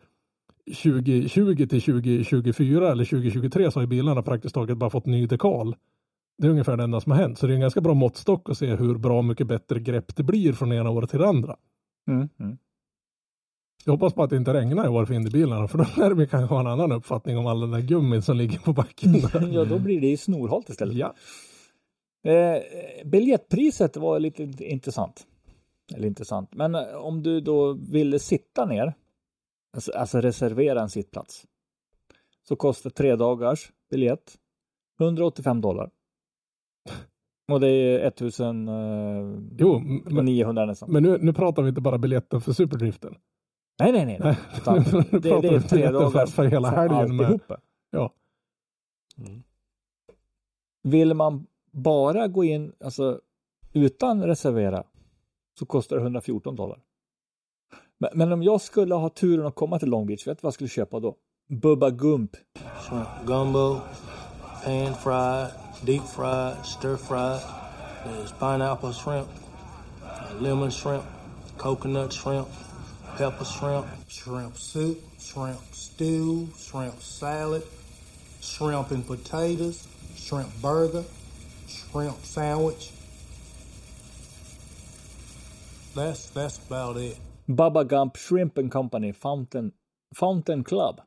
2020 till 2024 eller 2023 så har bilarna praktiskt taget bara fått ny dekal. Det är ungefär det enda som har hänt. Så det är en ganska bra måttstock att se hur bra mycket bättre grepp det blir från ena året till det andra. Jag hoppas på att det inte regnar i år för Indybilarna. För då lär vi kanske ha en annan uppfattning om alla den där gummin som ligger på backen. Ja, då blir det ju snorhalt istället. Ja. Biljettpriset var lite intressant. Eller intressant. Men om du då ville sitta ner, alltså reservera en sittplats, så kostar 3 dagars biljett $185. Och det är 1900 nästan. Men nu pratar vi inte bara biljetten för Superdriften. Nej. Nu det är 3 dagars för hela helgen med. Ja. Vill man bara gå in alltså utan reservera så kostar det $114. Men om jag skulle ha turen att komma till Long Beach, vet du vad jag skulle köpa då? Bubba Gump. Gumbo, pan fried, deep fried, stir fried. There's pineapple shrimp, lemon shrimp, coconut shrimp, pepper shrimp, shrimp soup, shrimp stew, shrimp salad, shrimp and potatoes, shrimp burger, shrimp sandwich. That's about it. Bubba Gump Shrimp and Company Fountain Club.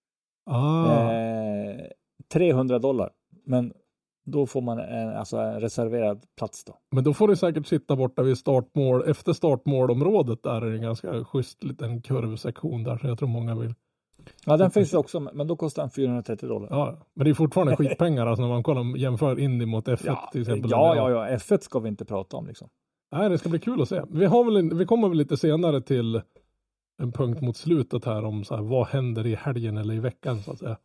$300. Men då får man en reserverad plats då. Men då får du säkert sitta borta vid startmål. Efter startmålområdet där är det en ganska schysst liten kurvsektion där. Så jag tror många vill. Ja, den finns också. Men då kostar den $430. Ja, men det är fortfarande skitpengar alltså, när man jämför Indy mot F1 till exempel. Ja. F1 ska vi inte prata om liksom. Nej, det ska bli kul att se. Vi kommer väl lite senare till en punkt mot slutet här om så här, vad händer i helgen eller i veckan så att säga.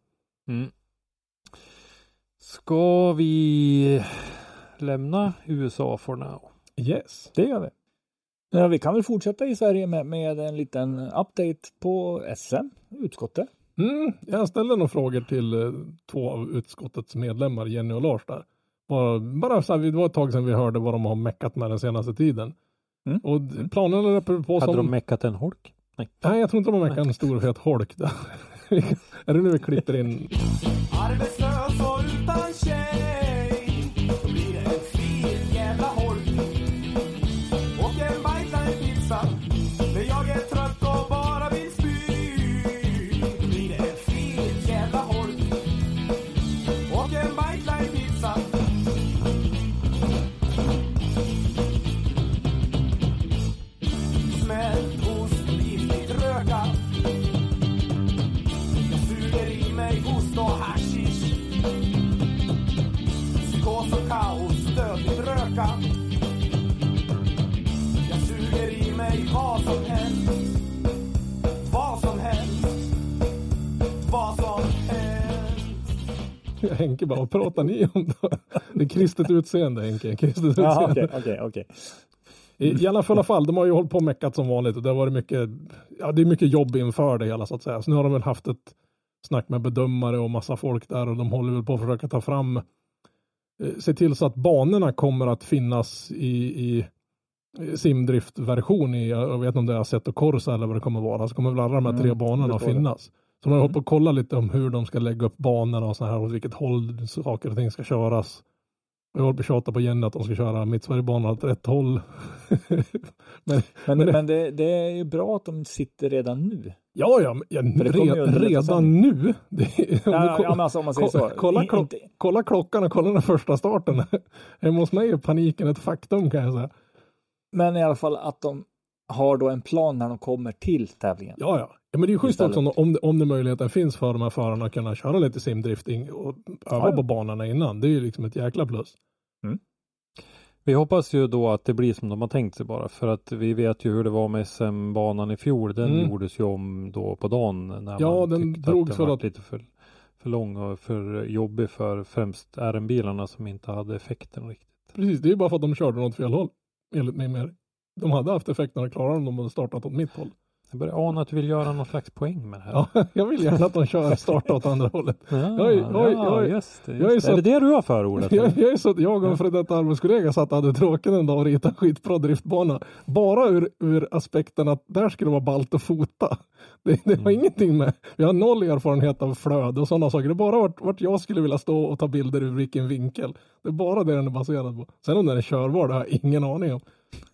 Ska vi lämna USA for now? Yes. Det gör vi. Ja, vi kan väl fortsätta i Sverige med en liten update på SM-utskottet. Jag ställde några frågor till 2 av utskottets medlemmar, Jenny och Lars där. Bara så här, det var ett tag sedan vi hörde vad de har meckat med den senaste tiden. Och planen löper på som... Hade de meckat en holk? Nej, jag tror inte de har meckat en stor fet holk där. Är det nu vi klipper in? Arbetslös och utan tjej, då blir det en fin jävla holk. Och en bajtare pizza, när jag är trött och bara vill spy. Då blir det en fin jävla holk. Och en bajtare pizza. Smält ost, riktigt röka. Jag suger i mig ost och hashish. Psykos och kaos, stödigt röka. Jag suger i mig vad som helst. Vad som helst. Vad som helst. Henke bara, vad pratar ni om då? Det är kristet utseende, Henke. Kristet utseende. Okej. I alla fall, de har ju hållit på meckat som vanligt och det har varit mycket, det är mycket jobb inför det hela så att säga. Så nu har de väl haft ett snack med bedömare och massa folk där och de håller väl på att försöka ta fram, se till så att banorna kommer att finnas i simdriftversion jag vet inte om det är Assetto Corsa eller vad det kommer vara. Så kommer väl alla de här 3 banorna att finnas. Så man har hållit på att kolla lite om hur de ska lägga upp banorna och så här och vilket håll saker och ting ska köras. Jag håller på att tjata på Jenny att de ska köra Mittsverigebanan åt rätt håll. men det är ju bra att de sitter redan nu. Ja, redan nu. Men alltså, om man säger så. Kolla klockan och kolla den första starten. Hemma hos mig är paniken ett faktum kan jag säga. Men i alla fall att de har då en plan när de kommer till tävlingen. Ja, men det är ju schysst också om det möjligheten finns för de här förarna att kunna köra lite simdrifting och öva på banorna innan. Det är ju liksom ett jäkla plus. Vi hoppas ju då att det blir som de har tänkt sig bara. För att vi vet ju hur det var med SM-banan i fjol. Den gjordes ju om då på dagen. När man den tyckte drog att den för var att... lite för lång och för jobbig för främst RM-bilarna som inte hade effekten riktigt. Precis, det är ju bara för att de körde åt fel håll. Enligt mig mer. De hade haft effekterna och klarat om de hade startat åt mitt håll. Jag börjar ana att du vill göra någon slags poäng med det här. Ja, jag vill gärna att de kör starta åt andra hållet. Just det. Är det du har förordat? Jag och en före detta arbetskollega satt och hade tråken en dag och ritade skitbra driftbana. Bara ur aspekten att där skulle det vara ballt att fota. Det var ingenting med. Vi har 0 erfarenhet av flöd och sådana saker. Det är bara vart jag skulle vilja stå och ta bilder ur vilken vinkel. Det är bara det den är baserad på. Sen om den är körbar, det har jag ingen aning om.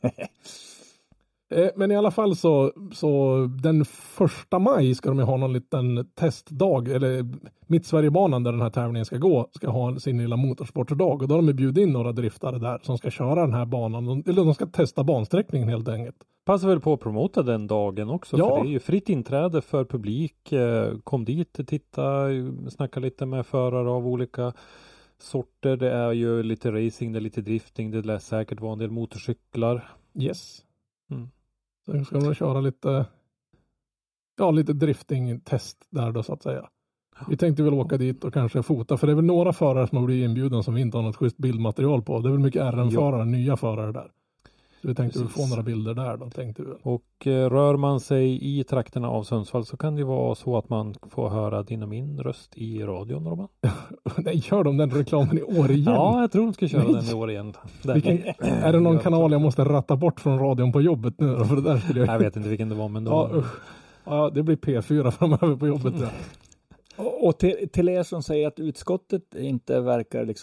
Men i alla fall så den 1 maj ska de ha någon liten testdag, eller Mittsverigebanan där den här tävlingen ska gå, ska ha sin lilla motorsportdag och då har de bjudit in några driftare där som ska köra den här banan, eller de ska testa bansträckningen helt enkelt. Passar väl på att promota den dagen också, för det är ju fritt inträde för publik. Kom dit, titta, snacka lite med förare av olika sorter. Det är ju lite racing, det är lite drifting, det lär säkert vara en del motorcyklar. Yes. Så ska de köra lite drifting-test där då så att säga. Vi tänkte väl åka dit och kanske fota, för det är väl några förare som har blivit inbjuden som vi inte har något schysst bildmaterial på. Det är väl mycket RM-förare, nya förare där. Så vi tänkte väl få några bilder där då, tänkte vi. Och rör man sig i trakterna av Sundsvall så kan det ju vara så att man får höra din och min röst i radion, Robban. Nej, kör de den reklamen i år igen? Ja, jag tror de ska köra den i år igen. Är det någon kanal jag måste ratta bort från radion på jobbet nu? För det där skulle jag vet inte vilken det var, men då... Ja, det blir P4 framöver på jobbet. Och till er som säger att utskottet inte verkar liksom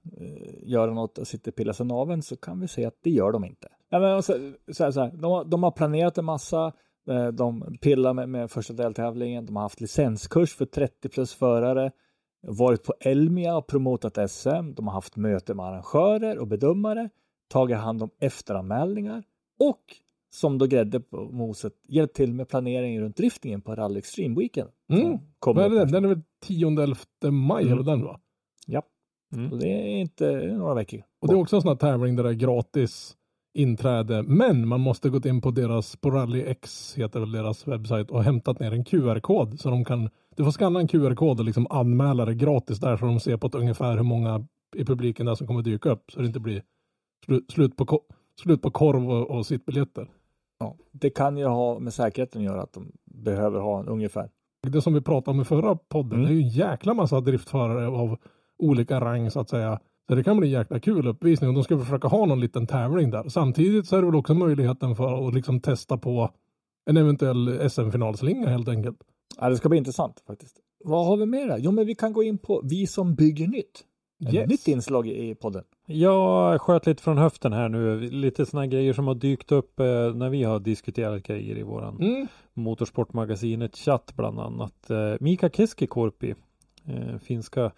göra något och sitter och pillar sig naveln, så kan vi se att det gör de inte. Ja, men så här, de har planerat en massa, de pillar med första deltävlingen, de har haft licenskurs för 30 plus förare, varit på Elmia och promotat SM, de har haft möte med arrangörer och bedömare, tagit hand om efteranmälningar och som då grädde på moset, hjälpt till med planeringen runt driftingen på Rally Extreme Weekend. Vad är det? Den är väl 10-11 maj eller den va? Ja, så det är inte några veckor. Och det är också en sån här tävling där det är gratis inträde, men man måste gå in på på Rally X heter väl deras webbsajt och hämtat ner en QR-kod så du får skanna en QR-kod och liksom anmäla det gratis där så de ser på ett ungefär hur många i publiken där som kommer dyka upp så det inte blir slut på korv och sittbiljetter. Ja, det kan ju ha med säkerheten att göra att de behöver ha en ungefär. Det som vi pratade om i förra podden, det är ju en jäkla massa driftförare av olika rang så att säga. Så det kan bli en jäkla kul uppvisning och de ska försöka ha någon liten tävling där. Samtidigt så är det väl också möjligheten för att liksom testa på en eventuell SM-finalslinga helt enkelt. Ja, det ska bli intressant faktiskt. Vad har vi mer där? Jo, men vi kan gå in på Vi som bygger nytt. Ett nytt inslag i podden. Jag sköt lite från höften här nu. Lite såna grejer som har dykt upp när vi har diskuterat grejer i våran Motorsportmagasinet chatt bland annat. Mika Keskikorpi, finska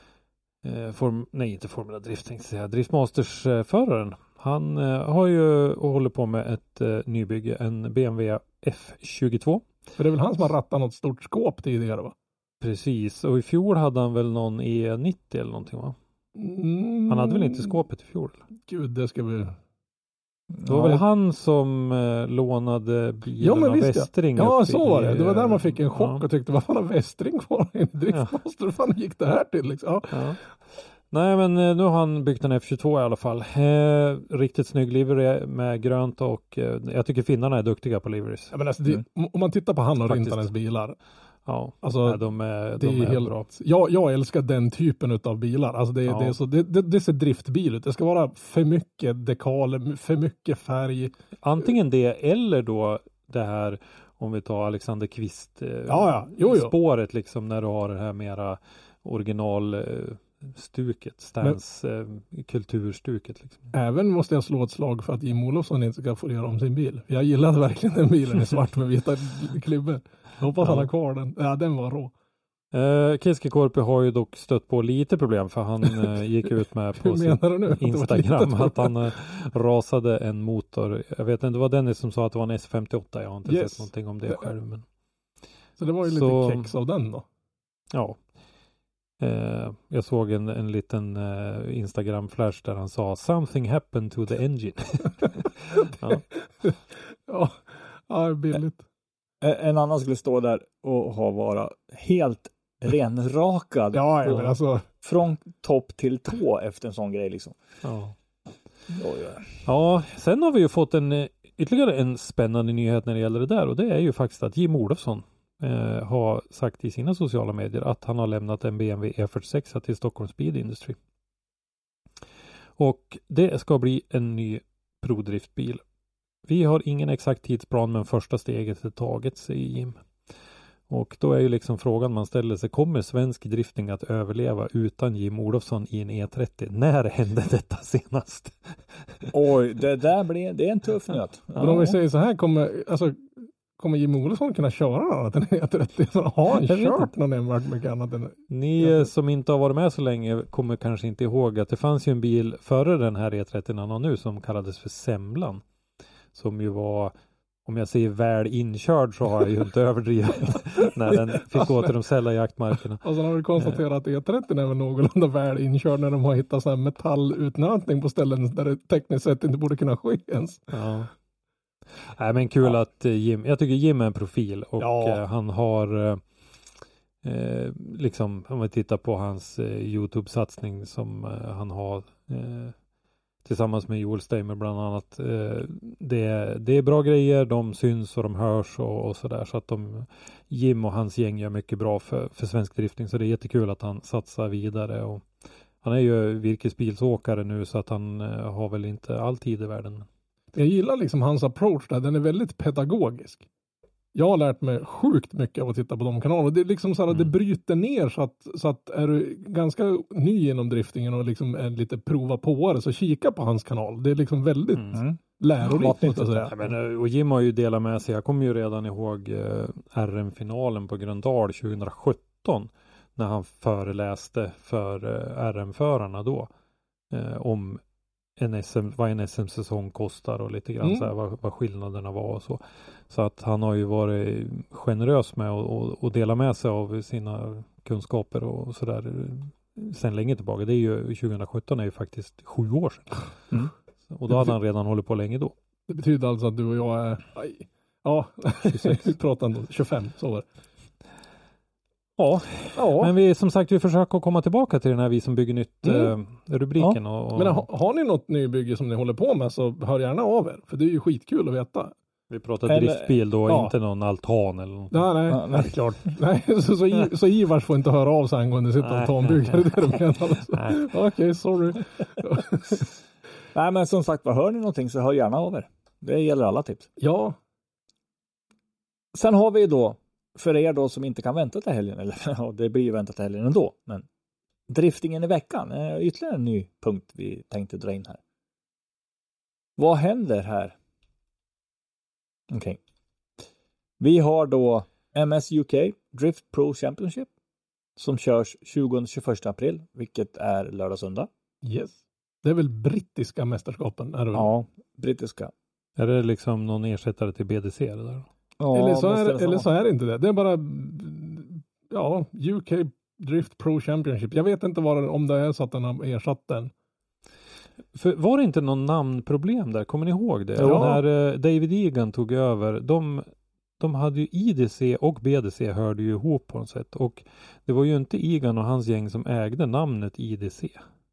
inte Formula Drift tänkte jag säga, Driftmasters-föraren. Han har ju hållit på med ett nybygge, en BMW F22. För det är väl han som har rattat något stort skåp tidigare va? Precis, och i fjol hade han väl någon E90 eller någonting va? Han hade väl inte skåpet i fjol? Gud, det ska vi... Det var väl han som lånade bilen av Westring. Ja, så var det. Det var där man fick en chock och tyckte, vad fan har Westring kvar i Driftmaster? Vad fan gick det här till liksom? Ja. Nej, men nu har han byggt en F22 i alla fall. Riktigt snygg livery med grönt och jag tycker finnarna är duktiga på liveries. Ja, men alltså, om man tittar på han och Rintanens bilar. Ja, alltså, de är helt bra. Jag älskar den typen av bilar. Alltså det ser driftbil ut. Det ska vara för mycket dekaler, för mycket färg. Antingen det eller då det här, om vi tar Alexander Kvist spåret liksom, när du har det här mera original stuket, kulturstuket liksom. Även måste jag slå ett slag för att Jim Olofsson inte ska få göra om sin bil. Jag gillade verkligen den bilen i svart med vita klibbor. Hoppas han har kvar den. Ja, den var rå. Keskikorpi har ju dock stött på lite problem för han gick ut med på sin Instagram att han rasade en motor. Jag vet inte, det var Dennis som sa att det var en S58. Jag har inte sett någonting om det själv. Men... Så det var ju lite kex av den då? Ja. Jag såg en liten Instagram-flash där han sa "Something happened to the engine". Ja, billigt. En annan skulle stå där och vara helt renrakad. Från topp till tå efter en sån grej liksom. Ja, sen har vi ju fått ytterligare en spännande nyhet när det gäller det där och det är ju faktiskt att Jim Olofsson har sagt i sina sociala medier att han har lämnat en BMW E46 till Stockholm Speed Industry. Och det ska bli en ny prodriftbil. Vi har ingen exakt tidsplan men första steget är taget, säger Jim. Och då är ju liksom frågan man ställer sig, kommer svensk drifting att överleva utan Jim Olofsson i en E30? När hände detta senast? Oj, det är en tuff nöt. Men om vi säger så här, kommer Jim Olofsson kunna köra något? Har han kört någon enbart mycket annat än... Ni som inte har varit med så länge kommer kanske inte ihåg att det fanns ju en bil före den här E30 han har nu som kallades för Semlan. Som ju var, om jag säger väl inkörd så har jag ju inte överdrivit när den fick gå till de sälla jaktmarkerna. Och så har vi konstaterat att E30 är väl någorlunda väl inkörd när de har hittat sån här metallutnötning på ställen där det tekniskt sett inte borde kunna ske ens. Ja. Nej, men kul att jag tycker Jim är en profil och han har liksom, om vi tittar på hans YouTube-satsning som han har tillsammans med Joel Steimer bland annat. Det är bra grejer, de syns och de hörs och sådär. Så att Jim och hans gäng gör mycket bra för svensk drifting. Så det är jättekul att han satsar vidare. Och han är ju virkesbilsåkare nu så att han har väl inte all tid i världen. Jag gillar liksom hans approach där. Den är väldigt pedagogisk. Jag har lärt mig sjukt mycket av att titta på de kanalerna. Det är liksom så här att det bryter ner så att är du ganska ny inom driftingen och liksom är lite prova på så kika på hans kanal. Det är liksom väldigt lärorikt. Och Jim har ju delat med sig. Jag kommer ju redan ihåg RM-finalen på Gröndal 2017 när han föreläste för RM-förarna då om vad en SM-säsong kostar och lite grann så här, vad skillnaderna var och så. Så att han har ju varit generös med att dela med sig av sina kunskaper och sådär sen länge tillbaka. Det är ju 2017 är ju faktiskt 7 år sedan. Och då hade han redan hållit på länge då. Det betyder alltså att du och jag är 25, så var det. Ja, men vi försöker komma tillbaka till den här Vi som bygger nytt rubriken. Ja. Men har ni något nybygge som ni håller på med så hör gärna av er. För det är ju skitkul att veta. Vi pratar driftbil då, inte någon altan eller något. Nej, klart. Nej, så Ivars får inte höra av sig angående sitt altanbyggare. Det är det menar. Okej, sorry. Nej, men som sagt, hör ni någonting så hör gärna av er. Det gäller alla tips. Ja. Sen har vi då för er då som inte kan vänta till helgen, eller det blir ju vänta till helgen ändå, men driftingen i veckan är ytterligare en ny punkt vi tänkte dra in här. Vad händer här? Okej. Vi har då MS UK Drift Pro Championship som körs 20-21 april, vilket är lördag-söndag. Yes. Det är väl brittiska mästerskapen? Är det väl? Ja, brittiska. Är det liksom någon ersättare till BDC det där? Ja, eller så är det inte det. Det är bara UK Drift Pro Championship. Jag vet inte om det är så att den har ersatt den. För var det inte någon namnproblem där? Kommer ni ihåg det? Ja. När David Egan tog över, de hade ju IDC och BDC hörde ju ihop på något sätt. Och det var ju inte Egan och hans gäng som ägde namnet IDC.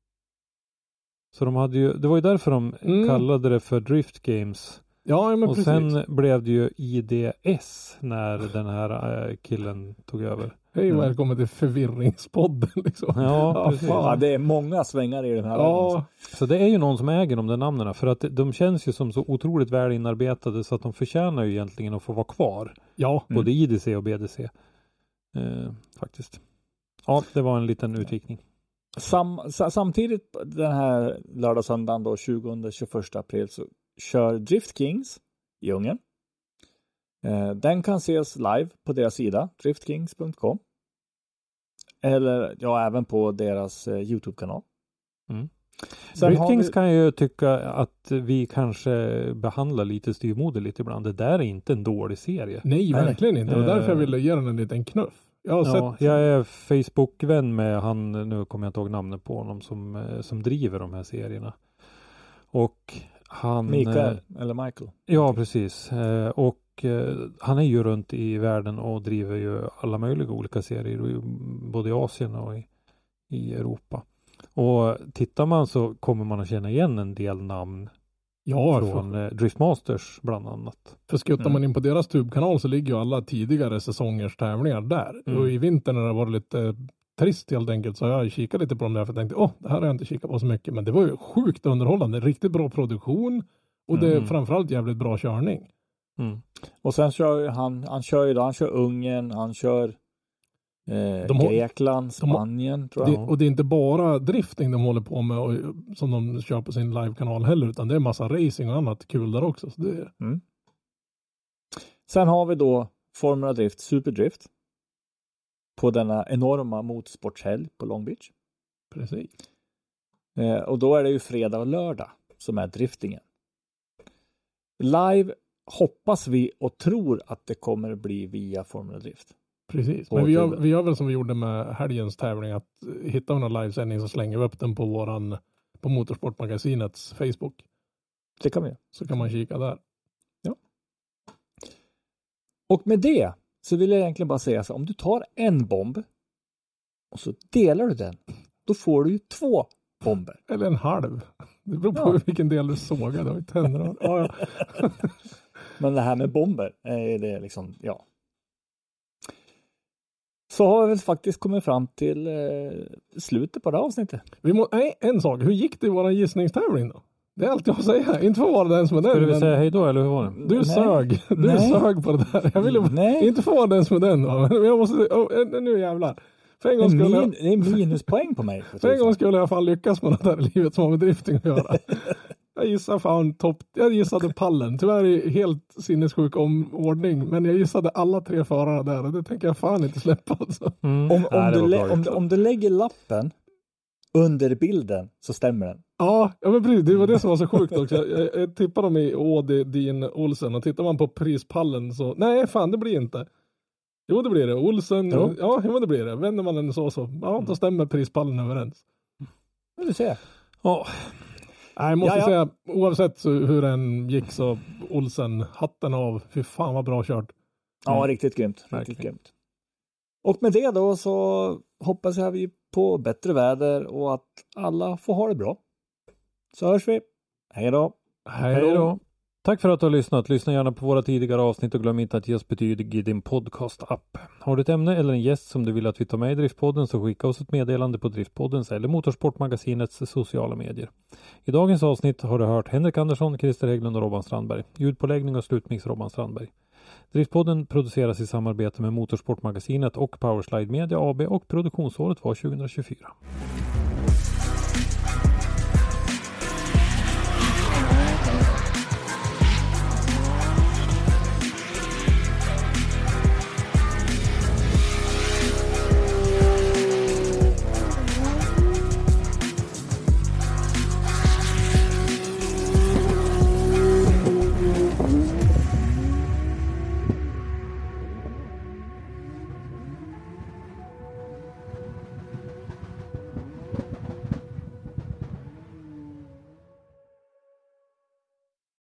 Så de hade ju, det var ju därför de kallade det för Drift Games. Ja, men och precis. sen blev det ju IDS när den här killen tog över. Hej, välkommen till förvirringspodden liksom. Ja, precis. Ja, det är många svängar i den här världen. Så det är ju någon som äger de där namnen, för att de känns ju som så otroligt väl inarbetade så att de förtjänar ju egentligen att få vara kvar. Ja. Både IDC och BDC. Faktiskt. Ja, det var en liten utvikning. Samtidigt den här lördag-söndagen då 20-21 april så kör Drift Kings i Ungern. Den kan ses live på deras sida driftkings.com eller även på deras YouTube-kanal. Drift Kings kan ju tycka att vi kanske behandlar lite styvmoderligt ibland. Det där är inte en dålig serie. Nej, verkligen inte. Och därför jag ville ge den en liten knuff. Jag är Facebook-vän med han, nu kommer jag inte ihåg namnet på honom, som driver de här serierna. Och han... Michael. Ja, precis. Och han är ju runt i världen och driver ju alla möjliga olika serier, både i Asien och i Europa. Och tittar man så kommer man att känna igen en del namn från Driftmasters bland annat. För skuttar man in på deras tubkanal så ligger ju alla tidigare säsongers tävlingar där. Och i vintern när det var lite trist helt enkelt så har jag kikat lite på dem där för jag tänkte, det här har jag inte kikat på så mycket. Men det var ju sjukt underhållande. Riktigt bra produktion och det är framförallt jävligt bra körning. Och sen kör han kör Ungern, han kör Grekland, Spanien tror jag. Och det är inte bara drifting de håller på med och, som de kör på sin live-kanal heller, utan det är massa racing och annat kul där också. Så det... Sen har vi då Formula Drift, Superdrift på denna enorma motorsportshelg på Long Beach. Precis. Och då är det ju fredag och lördag som är driftingen. Live hoppas vi och tror att det kommer bli via Formula Drift. Precis, men vi gör väl som vi gjorde med helgens tävling, att hittar vi någon livesändning så slänger vi upp den på Motorsportmagasinets Facebook. Det kan vi. Så kan man kika där. Ja. Och med det så vill jag egentligen bara säga så, om du tar en bomb och så delar du den, då får du ju 2 bomber. Eller en halv. Det beror på vilken del du sågar. Det tänderna. Men det här med bomber är det liksom, Så har vi faktiskt kommit fram till slutet på det avsnittet. En sak, hur gick det i våran gissningstävling då? Det är allt jag säger. Inte förvånad ens med den. Skulle vi säga hej då eller hur var det? Du sög. Du sög på det där. Jag ville inte förvånad ens med den. Men jag måste... nu jävlar. För en gång skulle det är minuspoäng på mig. För en gång skulle jag i alla fall lyckas med det där livet som har med drifting att göra. Jag gissar fan jag gissade pallen. Tyvärr i helt sinnessjuk ordning. Men jag gissade alla 3 förare där. Och det tänker jag fan inte släppa. Alltså. Om du lägger lappen under bilden så stämmer den. Ja, men precis. Det var det som var så sjukt också. Jag tippade dem i Ådi, Din, Olsen. Och tittar man på prispallen så... Nej, fan det blir inte. Jo, det blir det. Olsen... Ja, det blir det. Vänder man den så. Ja, då stämmer prispallen överens. Vill du se? Ja. Nej, jag måste säga, oavsett hur den gick så Olsen, hatten av. Fy fan vad bra kört. Ja, riktigt grymt. Riktigt grymt. Och med det då så hoppas jag vi på bättre väder och att alla får ha det bra. Så hörs vi. Hej då. Hej då. Tack för att du har lyssnat. Lyssna gärna på våra tidigare avsnitt och glöm inte att ge oss betyg i din podcast-app. Har du ett ämne eller en gäst som du vill att vi tar med i Driftpodden så skicka oss ett meddelande på Driftpoddens eller Motorsportmagasinets sociala medier. I dagens avsnitt har du hört Henrik Andersson, Christer Hägglund och Robban Strandberg. Ljudpåläggning och slutmix Robban Strandberg. Driftpodden produceras i samarbete med Motorsportmagasinet och Powerslide Media AB och produktionsåret var 2024.